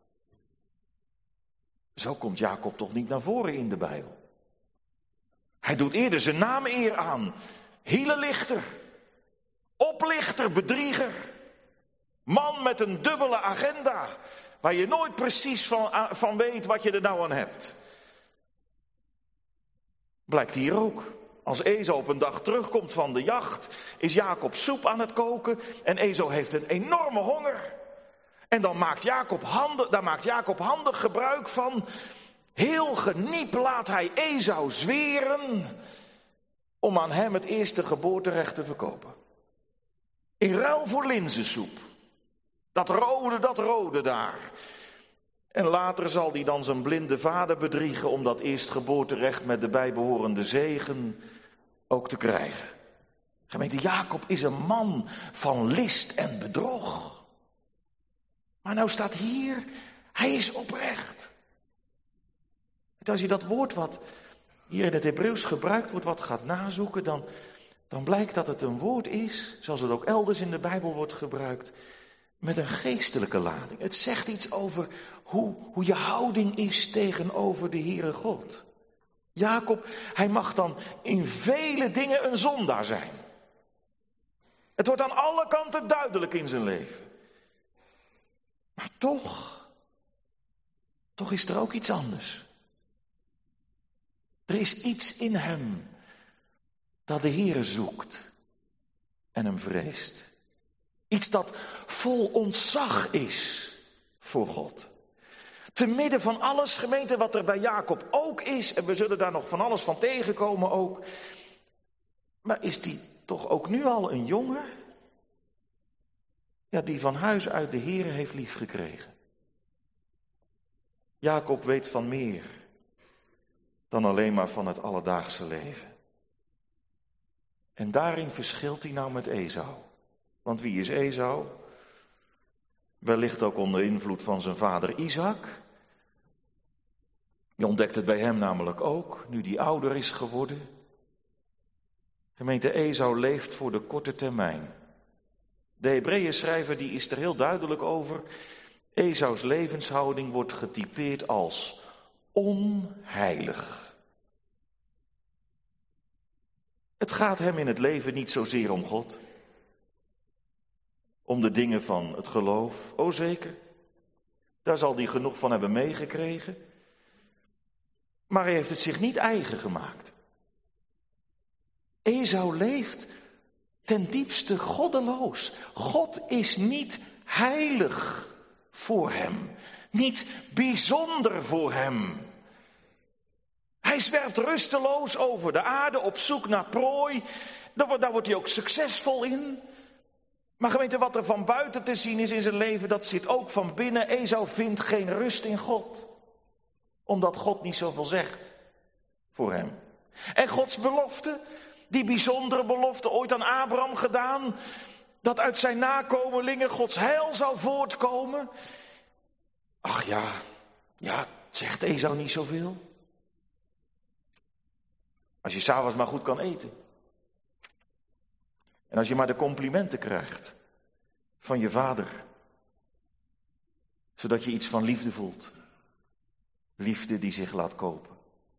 Zo komt Jacob toch niet naar voren in de Bijbel. Hij doet eerder zijn naam eer aan. Hielenlichter, oplichter, bedrieger. Man met een dubbele agenda, waar je nooit precies van weet wat je er nou aan hebt. Blijkt hier ook. Als Esau op een dag terugkomt van de jacht, is Jacob soep aan het koken en Esau heeft een enorme honger. En dan maakt Jacob handig gebruik van. Heel geniep laat hij Esau zweren om aan hem het eerste geboorterecht te verkopen. In ruil voor linzensoep. Dat rode daar. En later zal hij dan zijn blinde vader bedriegen om dat eerstgeboorterecht met de bijbehorende zegen ook te krijgen. Gemeente, Jacob is een man van list en bedrog. Maar nou staat hier, hij is oprecht. En als je dat woord wat hier in het Hebreeuws gebruikt wordt, wat gaat nazoeken, dan blijkt dat het een woord is, zoals het ook elders in de Bijbel wordt gebruikt, met een geestelijke lading. Het zegt iets over hoe je houding is tegenover de Heere God. Jacob, hij mag dan in vele dingen een zondaar zijn. Het wordt aan alle kanten duidelijk in zijn leven. Maar toch is er ook iets anders. Er is iets in hem dat de Heere zoekt en hem vreest. Iets dat vol ontzag is voor God. Te midden van alles, gemeente, wat er bij Jacob ook is, en we zullen daar nog van alles van tegenkomen ook. Maar is die toch ook nu al een jongen? Ja, die van huis uit de Heere heeft liefgekregen. Jacob weet van meer dan alleen maar van het alledaagse leven. En daarin verschilt hij nou met Esau. Want wie is Esau? Wellicht ook onder invloed van zijn vader Isaac. Je ontdekt het bij hem namelijk ook, nu die ouder is geworden. Gemeente, Esau leeft voor de korte termijn. De Hebreeënschrijver die is er heel duidelijk over. Esaus levenshouding wordt getypeerd als onheilig. Het gaat hem in het leven niet zozeer om God. Om de dingen van het geloof. Oh zeker, daar zal hij genoeg van hebben meegekregen. Maar hij heeft het zich niet eigen gemaakt. Esau leeft ten diepste goddeloos. God is niet heilig voor hem. Niet bijzonder voor hem. Hij zwerft rusteloos over de aarde op zoek naar prooi. Daar wordt hij ook succesvol in. Maar gemeente, wat er van buiten te zien is in zijn leven, dat zit ook van binnen. Esau vindt geen rust in God. Omdat God niet zoveel zegt voor hem. En Gods belofte, die bijzondere belofte ooit aan Abraham gedaan, dat uit zijn nakomelingen Gods heil zou voortkomen. Ach ja, zegt Esau niet zoveel. Als je 's avonds maar goed kan eten. En als je maar de complimenten krijgt van je vader. Zodat je iets van liefde voelt. Liefde die zich laat kopen.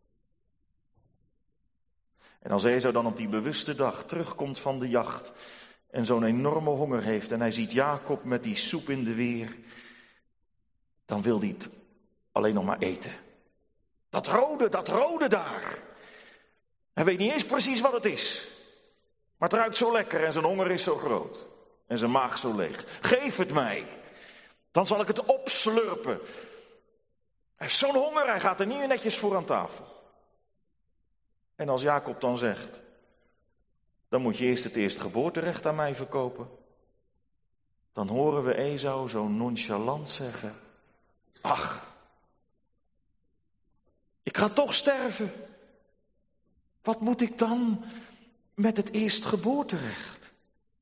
En als Esau dan op die bewuste dag terugkomt van de jacht en zo'n enorme honger heeft en hij ziet Jacob met die soep in de weer, dan wil hij het alleen nog maar eten. Dat rode daar. Hij weet niet eens precies wat het is. Maar het ruikt zo lekker en zijn honger is zo groot. En zijn maag zo leeg. Geef het mij. Dan zal ik het opslurpen. Hij heeft zo'n honger, hij gaat er niet meer netjes voor aan tafel. En als Jacob dan zegt, dan moet je eerst het eerstgeboorterecht aan mij verkopen. Dan horen we Esau zo nonchalant zeggen, ach, ik ga toch sterven. Wat moet ik dan met het eerstgeboorterecht?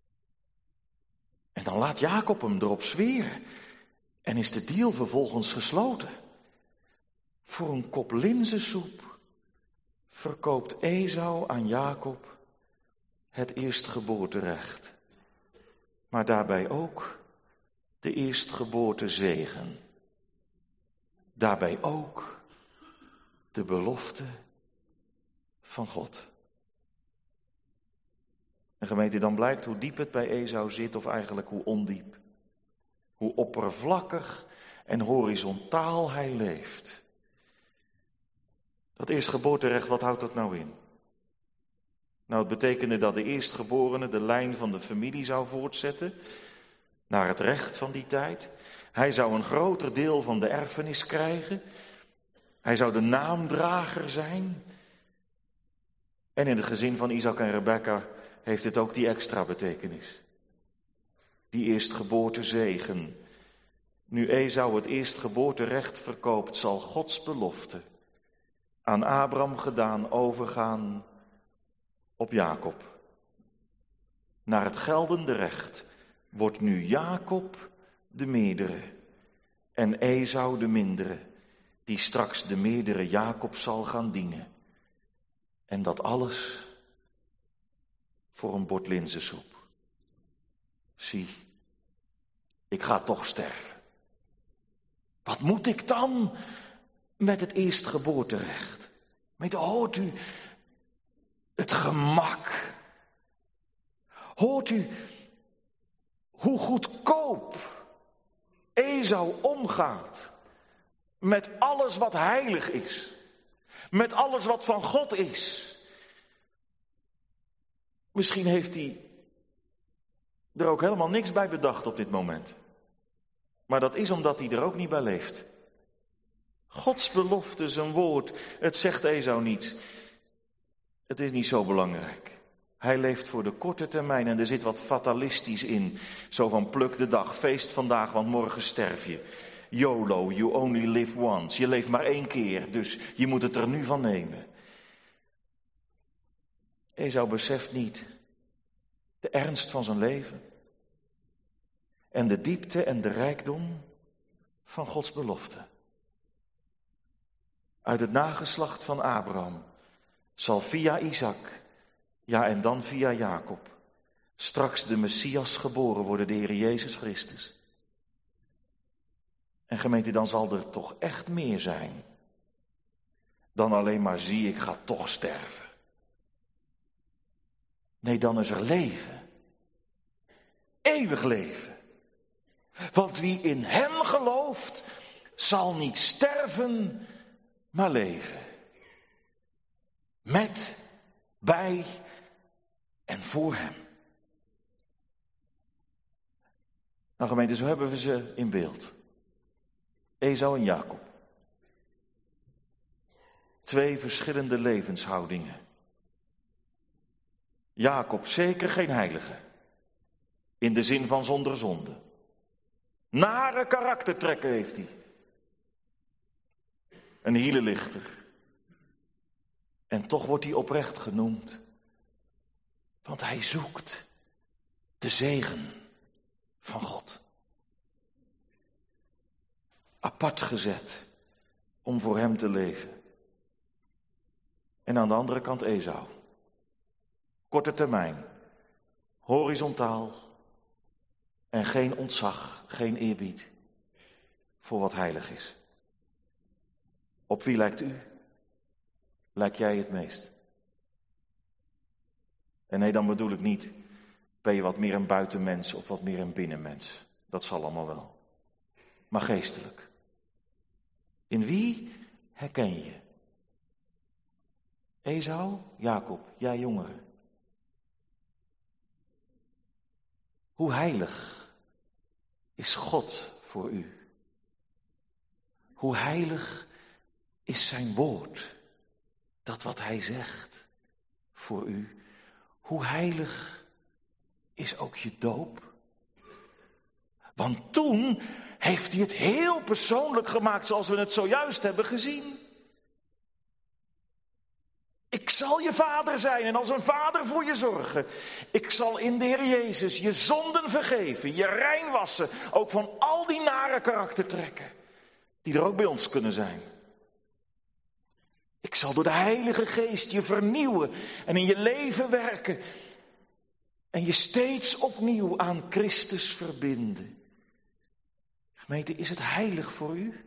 En dan laat Jacob hem erop zweren. En is de deal vervolgens gesloten. Voor een kop linzensoep verkoopt Esau aan Jacob het eerstgeboorterecht. Maar daarbij ook de eerstgeboortezegen. Daarbij ook de belofte van God. En gemeente, dan blijkt hoe diep het bij Esau zit, of eigenlijk hoe ondiep. Hoe oppervlakkig en horizontaal hij leeft. Dat eerstgeboorterecht, wat houdt dat nou in? Nou, het betekende dat de eerstgeborene de lijn van de familie zou voortzetten naar het recht van die tijd. Hij zou een groter deel van de erfenis krijgen. Hij zou de naamdrager zijn. En in het gezin van Isaac en Rebekka heeft het ook die extra betekenis. Die eerstgeboortezegen. Nu Esau het eerstgeboorterecht verkoopt, zal Gods belofte aan Abraham gedaan overgaan op Jacob. Naar het geldende recht wordt nu Jacob de meerdere en Esau de mindere, die straks de meerdere Jacob zal gaan dienen. En dat alles voor een bord linzensoep. Zie, ik ga toch sterven. Wat moet ik dan met het eerstgeboorterecht? Hoort u het gemak? Hoort u hoe goedkoop Esau omgaat met alles wat heilig is? Met alles wat van God is? Misschien heeft hij er ook helemaal niks bij bedacht op dit moment. Maar dat is omdat hij er ook niet bij leeft. Gods belofte, zijn woord, het zegt Esau niets. Het is niet zo belangrijk. Hij leeft voor de korte termijn en er zit wat fatalistisch in. Zo van pluk de dag, feest vandaag, want morgen sterf je. YOLO, you only live once. Je leeft maar 1 keer, dus je moet het er nu van nemen. Esau beseft niet de ernst van zijn leven. En de diepte en de rijkdom van Gods belofte. Uit het nageslacht van Abraham zal via Isaac, ja en dan via Jacob, straks de Messias geboren worden, de Heer Jezus Christus. En gemeente, dan zal er toch echt meer zijn dan alleen maar zie, ik ga toch sterven. Nee, dan is er leven. Eeuwig leven. Want wie in hem gelooft, zal niet sterven, maar leven. Met, bij en voor hem. Nou gemeente, zo hebben we ze in beeld. Esau en Jacob. 2 verschillende levenshoudingen. Jacob zeker geen heilige. In de zin van zonder zonde. Nare karaktertrekken heeft hij. Een hielenlichter. En toch wordt hij oprecht genoemd. Want hij zoekt de zegen van God. Apart gezet om voor hem te leven. En aan de andere kant Esau. Korte termijn. Horizontaal. En geen ontzag, geen eerbied voor wat heilig is. Op wie lijkt u? Lijk jij het meest? En nee, dan bedoel ik niet, ben je wat meer een buitenmens of wat meer een binnenmens. Dat zal allemaal wel. Maar geestelijk. In wie herken je? Esau, Jacob, jij jongere. Hoe heilig is God voor u? Hoe heilig is zijn woord? Dat wat hij zegt voor u. Hoe heilig is ook je doop? Want toen heeft hij het heel persoonlijk gemaakt zoals we het zojuist hebben gezien. Ik zal je vader zijn en als een vader voor je zorgen. Ik zal in de Heer Jezus je zonden vergeven, je rein wassen. Ook van al die nare karaktertrekken die er ook bij ons kunnen zijn. Ik zal door de Heilige Geest je vernieuwen en in je leven werken. En je steeds opnieuw aan Christus verbinden. Gemeente, is het heilig voor u?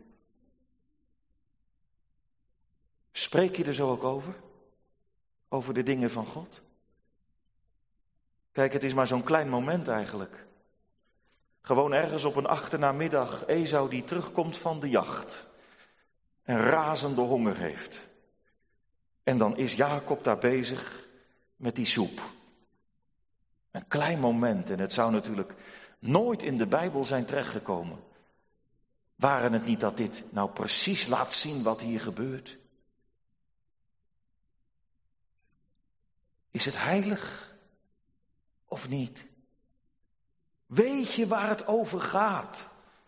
Spreek je er zo ook over? Over de dingen van God? Kijk, het is maar zo'n klein moment eigenlijk. Gewoon ergens op een achternamiddag, Esau die terugkomt van de jacht. En razende honger heeft. En dan is Jacob daar bezig met die soep. Een klein moment, en het zou natuurlijk nooit in de Bijbel zijn terechtgekomen. Waren het niet dat dit nou precies laat zien wat hier gebeurt? Is het heilig of niet? Weet je waar het over gaat?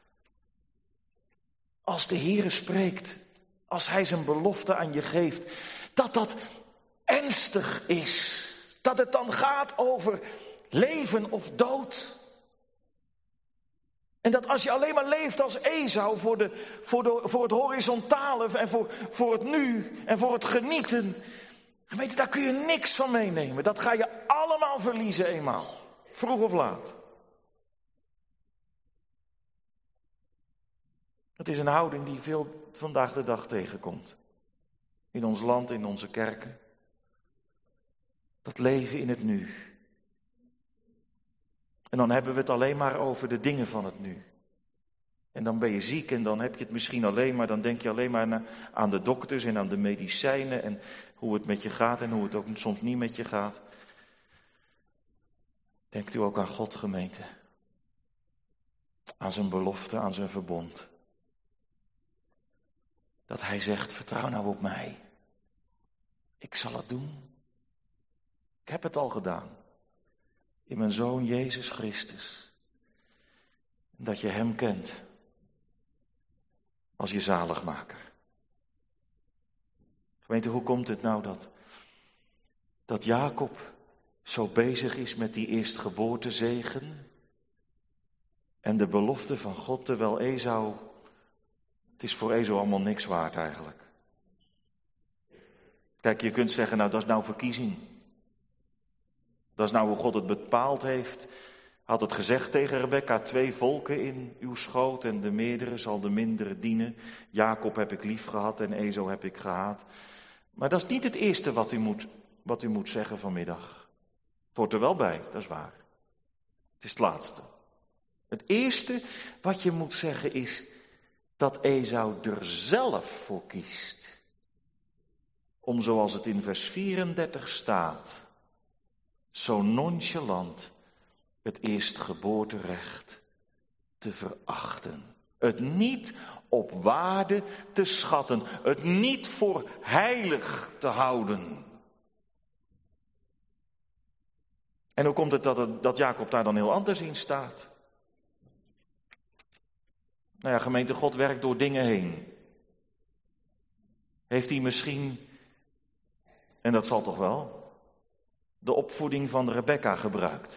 Als de Heere spreekt, als Hij zijn belofte aan je geeft, dat ernstig is. Dat het dan gaat over leven of dood. En dat als je alleen maar leeft als Esau voor het horizontale en voor het nu en voor het genieten. Weet je, daar kun je niks van meenemen. Dat ga je allemaal verliezen eenmaal. Vroeg of laat. Het is een houding die veel vandaag de dag tegenkomt. In ons land, in onze kerken. Dat leven in het nu. En dan hebben we het alleen maar over de dingen van het nu. En dan ben je ziek en dan heb je het misschien alleen maar, dan denk je alleen maar aan de dokters en aan de medicijnen en hoe het met je gaat en hoe het ook soms niet met je gaat. Denkt u ook aan God, gemeente? Aan zijn belofte, aan zijn verbond. Dat hij zegt, vertrouw nou op mij. Ik zal het doen. Ik heb het al gedaan. In mijn Zoon Jezus Christus. Dat je hem kent. Als je zaligmaker. Gemeente, hoe komt het nou dat Jacob zo bezig is met die eerstgeboortezegen en de belofte van God, terwijl Esau, het is voor Esau allemaal niks waard eigenlijk. Kijk, je kunt zeggen, nou dat is nou verkiezing. Dat is nou hoe God het bepaald heeft. Had het gezegd tegen Rebekka, 2 volken in uw schoot en de meerdere zal de mindere dienen. Jacob heb ik lief gehad en Esau heb ik gehaat. Maar dat is niet het eerste wat u moet zeggen vanmiddag. Het hoort er wel bij, dat is waar. Het is het laatste. Het eerste wat je moet zeggen is dat Esau er zelf voor kiest. Om, zoals het in vers 34 staat, zo nonchalant het eerstgeboorterecht te verachten. Het niet op waarde te schatten. Het niet voor heilig te houden. En hoe komt het dat Jacob daar dan heel anders in staat? Nou ja, gemeente, God werkt door dingen heen. Heeft hij misschien, en dat zal toch wel, de opvoeding van Rebekka gebruikt?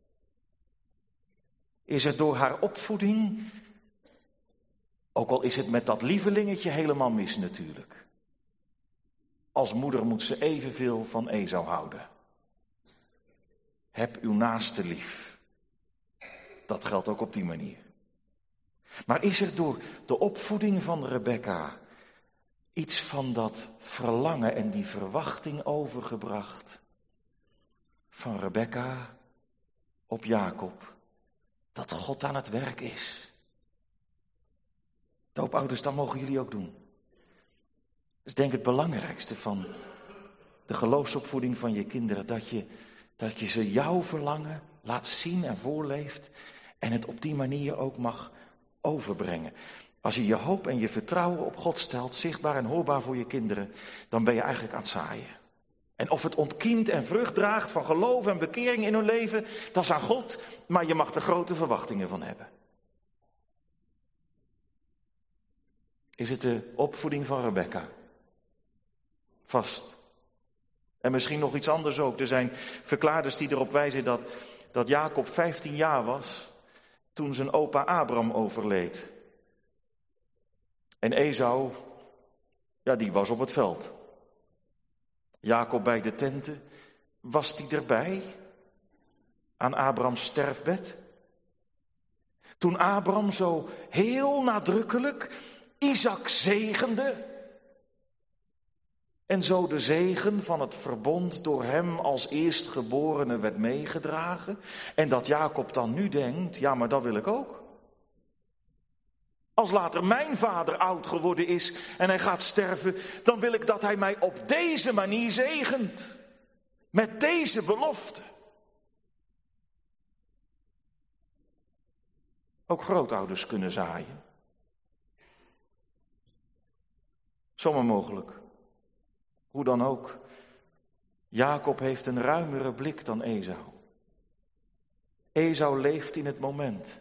Is het door haar opvoeding, ook al is het met dat lievelingetje helemaal mis natuurlijk. Als moeder moet ze evenveel van Esau houden. Heb uw naaste lief. Dat geldt ook op die manier. Maar is er door de opvoeding van Rebekka iets van dat verlangen en die verwachting overgebracht van Rebekka op Jacob? Dat God aan het werk is. Doopouders, dat mogen jullie ook doen. Dat is denk ik het belangrijkste van de geloofsopvoeding van je kinderen. Dat je ze jouw verlangen laat zien en voorleeft. En het op die manier ook mag overbrengen. Als je je hoop en je vertrouwen op God stelt, zichtbaar en hoorbaar voor je kinderen, dan ben je eigenlijk aan het zaaien. En of het ontkiemt en vrucht draagt van geloof en bekering in hun leven, dat is aan God, maar je mag er grote verwachtingen van hebben. Is het de opvoeding van Rebekka? Vast. En misschien nog iets anders ook. Er zijn verklaarders die erop wijzen dat Jacob 15 jaar was toen zijn opa Abraham overleed. En Esau, ja, die was op het veld. Jacob bij de tenten, was die erbij? Aan Abrahams sterfbed? Toen Abraham zo heel nadrukkelijk Isaac zegende en zo de zegen van het verbond door hem als eerstgeborene werd meegedragen en dat Jacob dan nu denkt, ja, maar dat wil ik ook. Als later mijn vader oud geworden is en hij gaat sterven, dan wil ik dat hij mij op deze manier zegent. Met deze belofte. Ook grootouders kunnen zaaien. Zomaar mogelijk. Hoe dan ook. Jacob heeft een ruimere blik dan Esau. Esau leeft in het moment.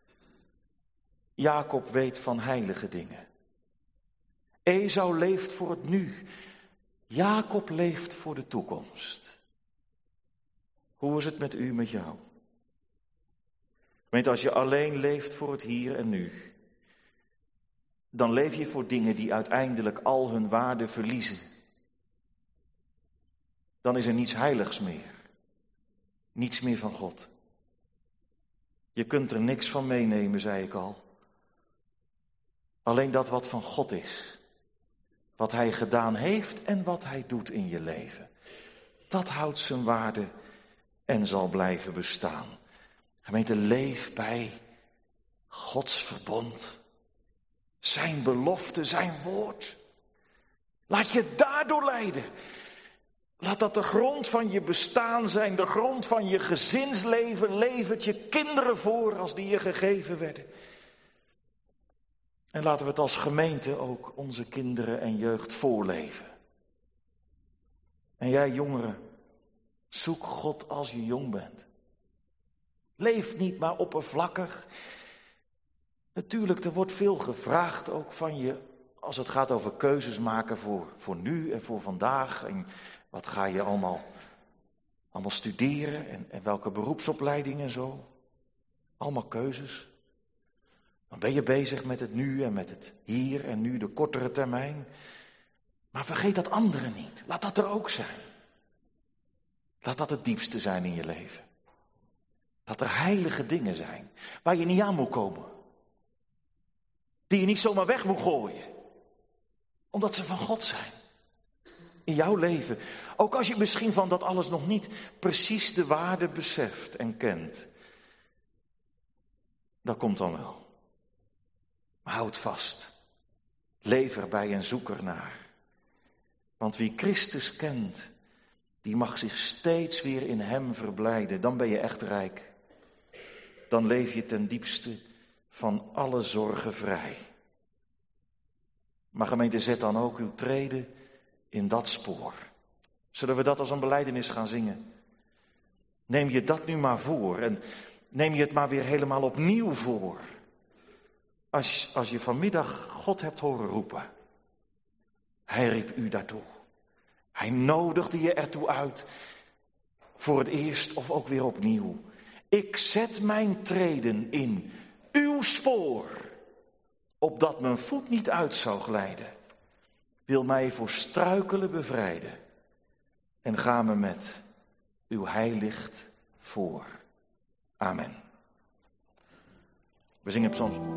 Jacob weet van heilige dingen. Esau leeft voor het nu. Jacob leeft voor de toekomst. Hoe is het met u, met jou? Als je alleen leeft voor het hier en nu, dan leef je voor dingen die uiteindelijk al hun waarde verliezen. Dan is er niets heiligs meer. Niets meer van God. Je kunt er niks van meenemen, zei ik al. Alleen dat wat van God is. Wat hij gedaan heeft en wat hij doet in je leven. Dat houdt zijn waarde en zal blijven bestaan. Gemeente, leef bij Gods verbond. Zijn belofte, zijn woord. Laat je daardoor leiden. Laat dat de grond van je bestaan zijn, de grond van je gezinsleven. Levert je kinderen voor als die je gegeven werden. En laten we het als gemeente ook onze kinderen en jeugd voorleven. En jij jongeren, zoek God als je jong bent. Leef niet maar oppervlakkig. Natuurlijk, er wordt veel gevraagd ook van je als het gaat over keuzes maken voor nu en voor vandaag. En wat ga je allemaal studeren en welke beroepsopleiding en zo. Allemaal keuzes. Dan ben je bezig met het nu en met het hier en nu, de kortere termijn. Maar vergeet dat andere niet. Laat dat er ook zijn. Laat dat het diepste zijn in je leven. Dat er heilige dingen zijn waar je niet aan moet komen. Die je niet zomaar weg moet gooien. Omdat ze van God zijn. In jouw leven. Ook als je misschien van dat alles nog niet precies de waarde beseft en kent. Dat komt dan wel. Maar houd vast. Leef erbij en zoek ernaar. Want wie Christus kent, die mag zich steeds weer in hem verblijden. Dan ben je echt rijk. Dan leef je ten diepste van alle zorgen vrij. Maar gemeente, zet dan ook uw treden in dat spoor. Zullen we dat als een belijdenis gaan zingen? Neem je dat nu maar voor en neem je het maar weer helemaal opnieuw voor. Als je vanmiddag God hebt horen roepen. Hij riep u daartoe. Hij nodigde je ertoe uit. Voor het eerst of ook weer opnieuw. Ik zet mijn treden in uw spoor. Opdat mijn voet niet uit zou glijden. Wil mij voor struikelen bevrijden. En ga me met uw heilicht voor. Amen. We zingen Psalm.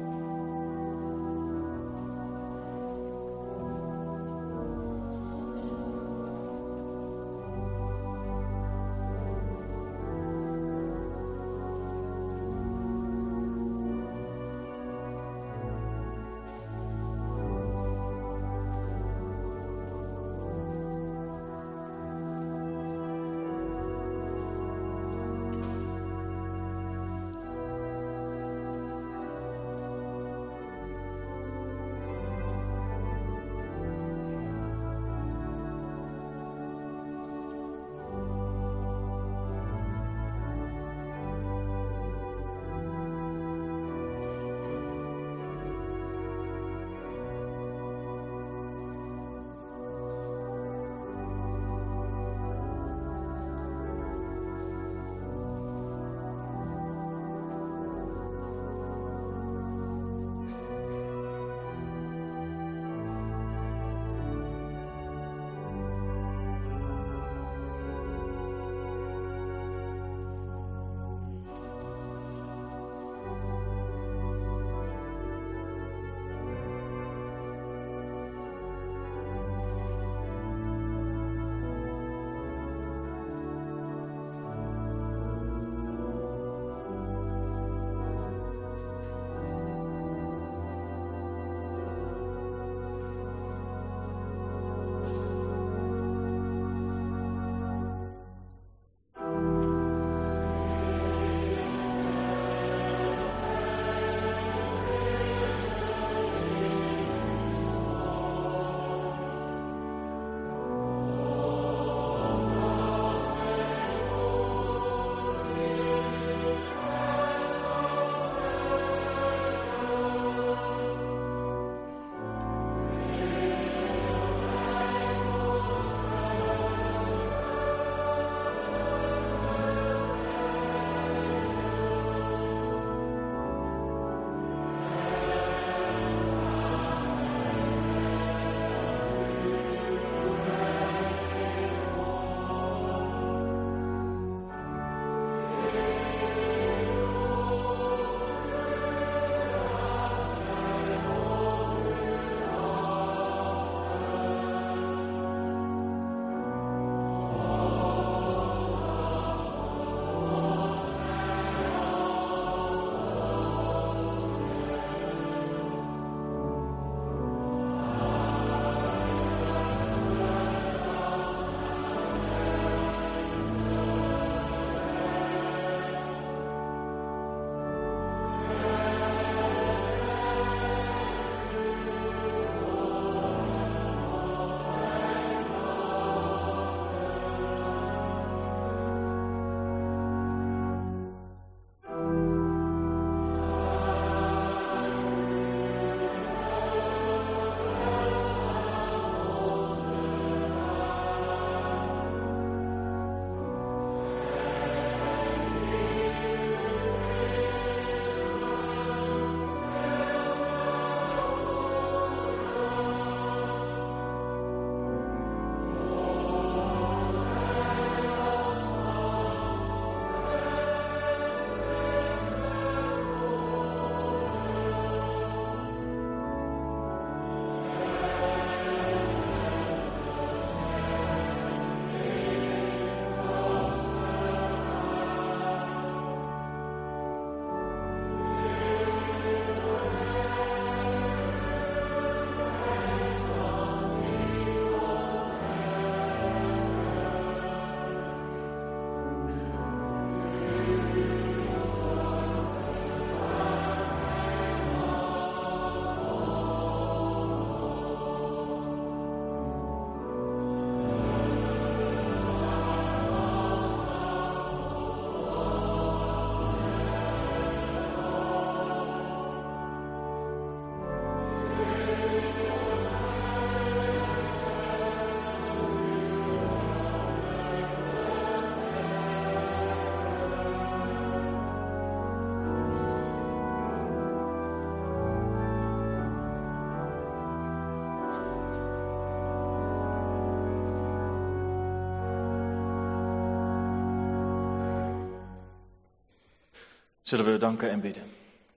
Zullen we danken en bidden.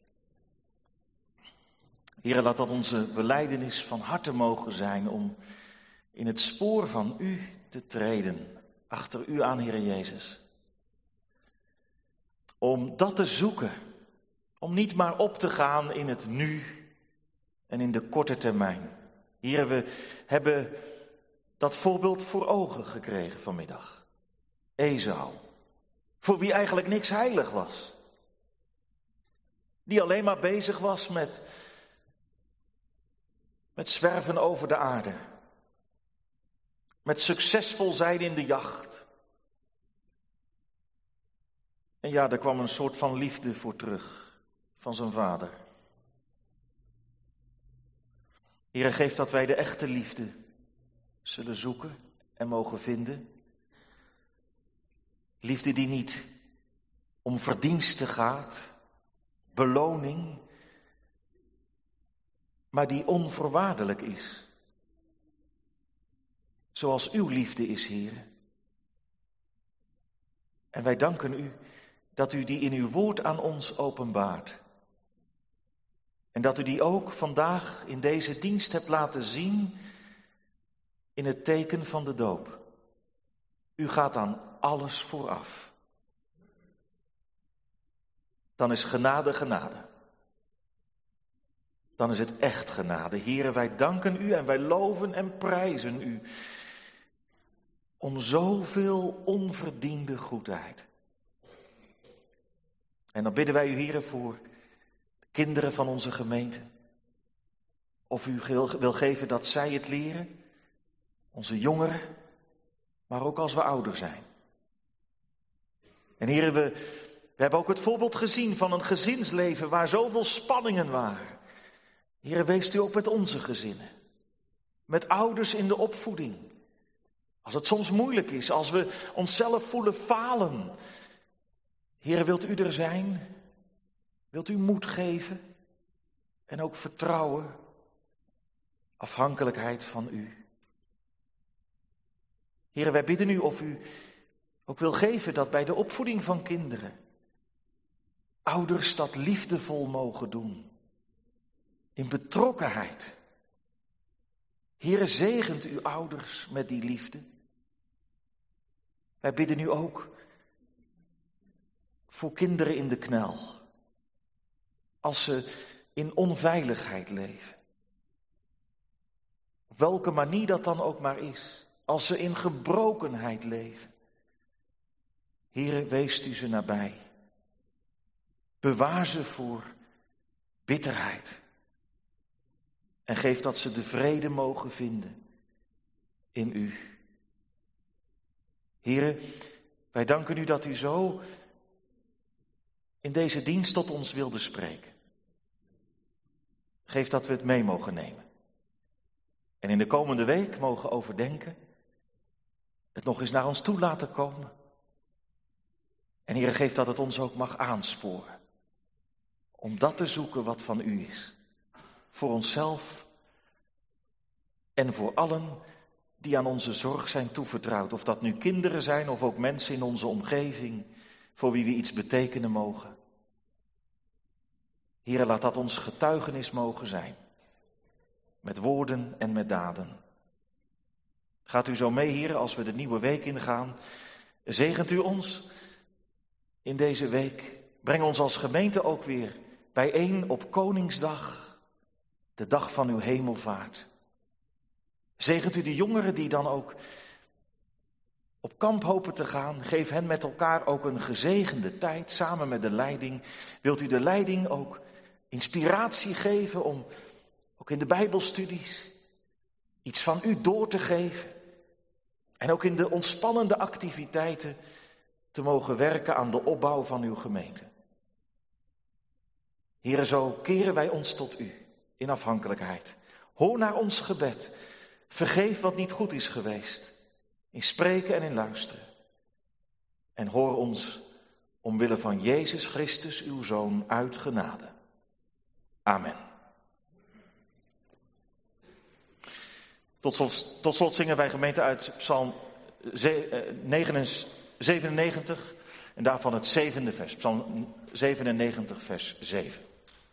Heere, laat dat onze belijdenis van harte mogen zijn om in het spoor van u te treden, achter u aan, Heere Jezus. Om dat te zoeken, om niet maar op te gaan in het nu en in de korte termijn. Heere, we hebben dat voorbeeld voor ogen gekregen vanmiddag. Esau, voor wie eigenlijk niks heilig was. Die alleen maar bezig was met zwerven over de aarde. Met succesvol zijn in de jacht. En ja, er kwam een soort van liefde voor terug van zijn vader. Heere, geef dat wij de echte liefde zullen zoeken en mogen vinden. Liefde die niet om verdiensten gaat, beloning, maar die onvoorwaardelijk is. Zoals uw liefde is, Heere. En wij danken u dat u die in uw woord aan ons openbaart. En dat u die ook vandaag in deze dienst hebt laten zien in het teken van de doop. U gaat aan alles vooraf. Dan is genade genade. Dan is het echt genade. Heere, wij danken u en wij loven en prijzen u om zoveel onverdiende goedheid. En dan bidden wij u, Heere, voor de kinderen van onze gemeente. Of u wil geven dat zij het leren, onze jongeren, maar ook als we ouder zijn. En Heere, we hebben ook het voorbeeld gezien van een gezinsleven waar zoveel spanningen waren. Heere, wees u ook met onze gezinnen. Met ouders in de opvoeding. Als het soms moeilijk is, als we onszelf voelen falen. Heere, wilt u er zijn? Wilt u moed geven? En ook vertrouwen? Afhankelijkheid van u. Heere, wij bidden u of u ook wil geven dat bij de opvoeding van kinderen ouders dat liefdevol mogen doen. In betrokkenheid. Heere, zegent uw ouders met die liefde. Wij bidden u ook voor kinderen in de knel. Als ze in onveiligheid leven. Op welke manier dat dan ook maar is. Als ze in gebrokenheid leven. Heere, weest u ze nabij. Bewaar ze voor bitterheid. En geef dat ze de vrede mogen vinden in u. Heere, wij danken u dat u zo in deze dienst tot ons wilde spreken. Geef dat we het mee mogen nemen. En in de komende week mogen overdenken. Het nog eens naar ons toe laten komen. En Heere, geef dat het ons ook mag aansporen. Om dat te zoeken wat van u is. Voor onszelf en voor allen die aan onze zorg zijn toevertrouwd. Of dat nu kinderen zijn of ook mensen in onze omgeving voor wie we iets betekenen mogen. Heere, laat dat ons getuigenis mogen zijn. Met woorden en met daden. Gaat u zo mee, Heere, als we de nieuwe week ingaan. Zegent u ons in deze week. Breng ons als gemeente ook weer bijeen op Koningsdag. De dag van uw hemelvaart. Zegent u de jongeren die dan ook op kamp hopen te gaan. Geef hen met elkaar ook een gezegende tijd samen met de leiding. Wilt u de leiding ook inspiratie geven om ook in de Bijbelstudies iets van u door te geven. En ook in de ontspannende activiteiten te mogen werken aan de opbouw van uw gemeente. Heere, zo keren wij ons tot u. In afhankelijkheid. Hoor naar ons gebed. Vergeef wat niet goed is geweest. In spreken en in luisteren. En hoor ons omwille van Jezus Christus, uw Zoon, uit genade. Amen. Tot slot zingen wij gemeente uit Psalm 97. En daarvan het 7e vers, Psalm 97, vers 7.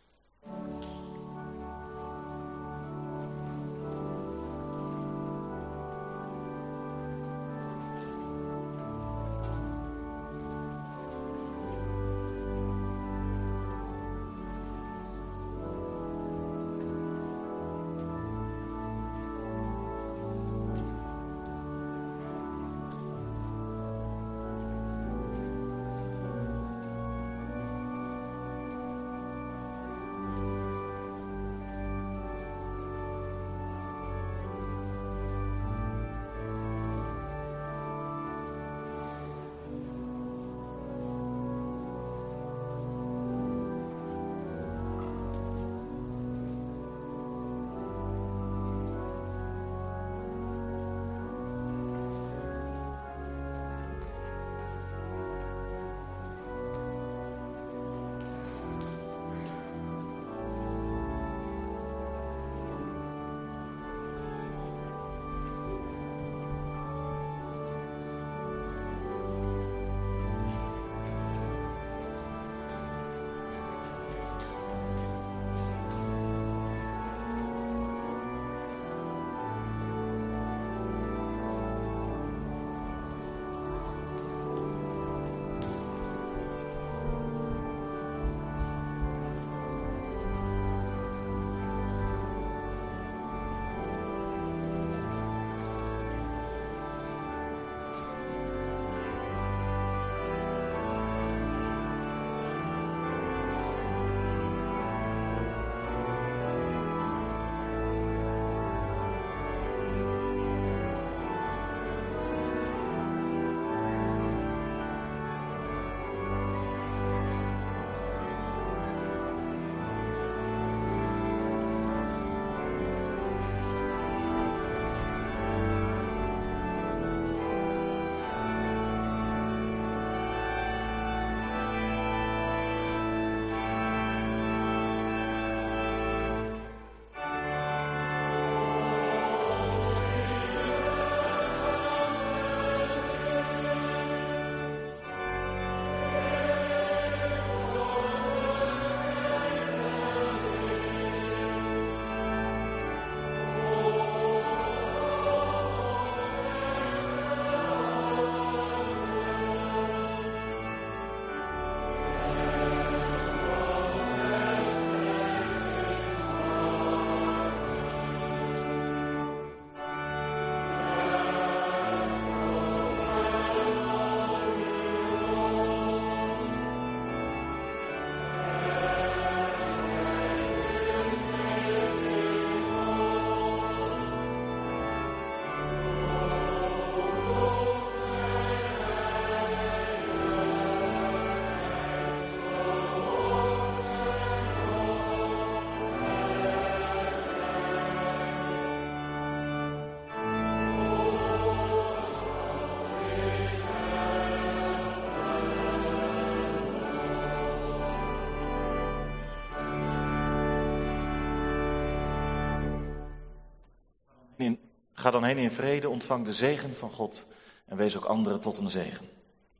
Ga dan heen in vrede, ontvang de zegen van God en wees ook anderen tot een zegen.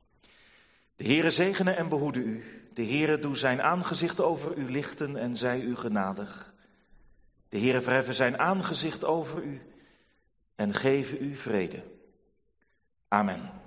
De Heere zegene en behoede u. De Heere doe zijn aangezicht over u lichten en zij u genadig. De Heere verheffe zijn aangezicht over u en geven u vrede. Amen.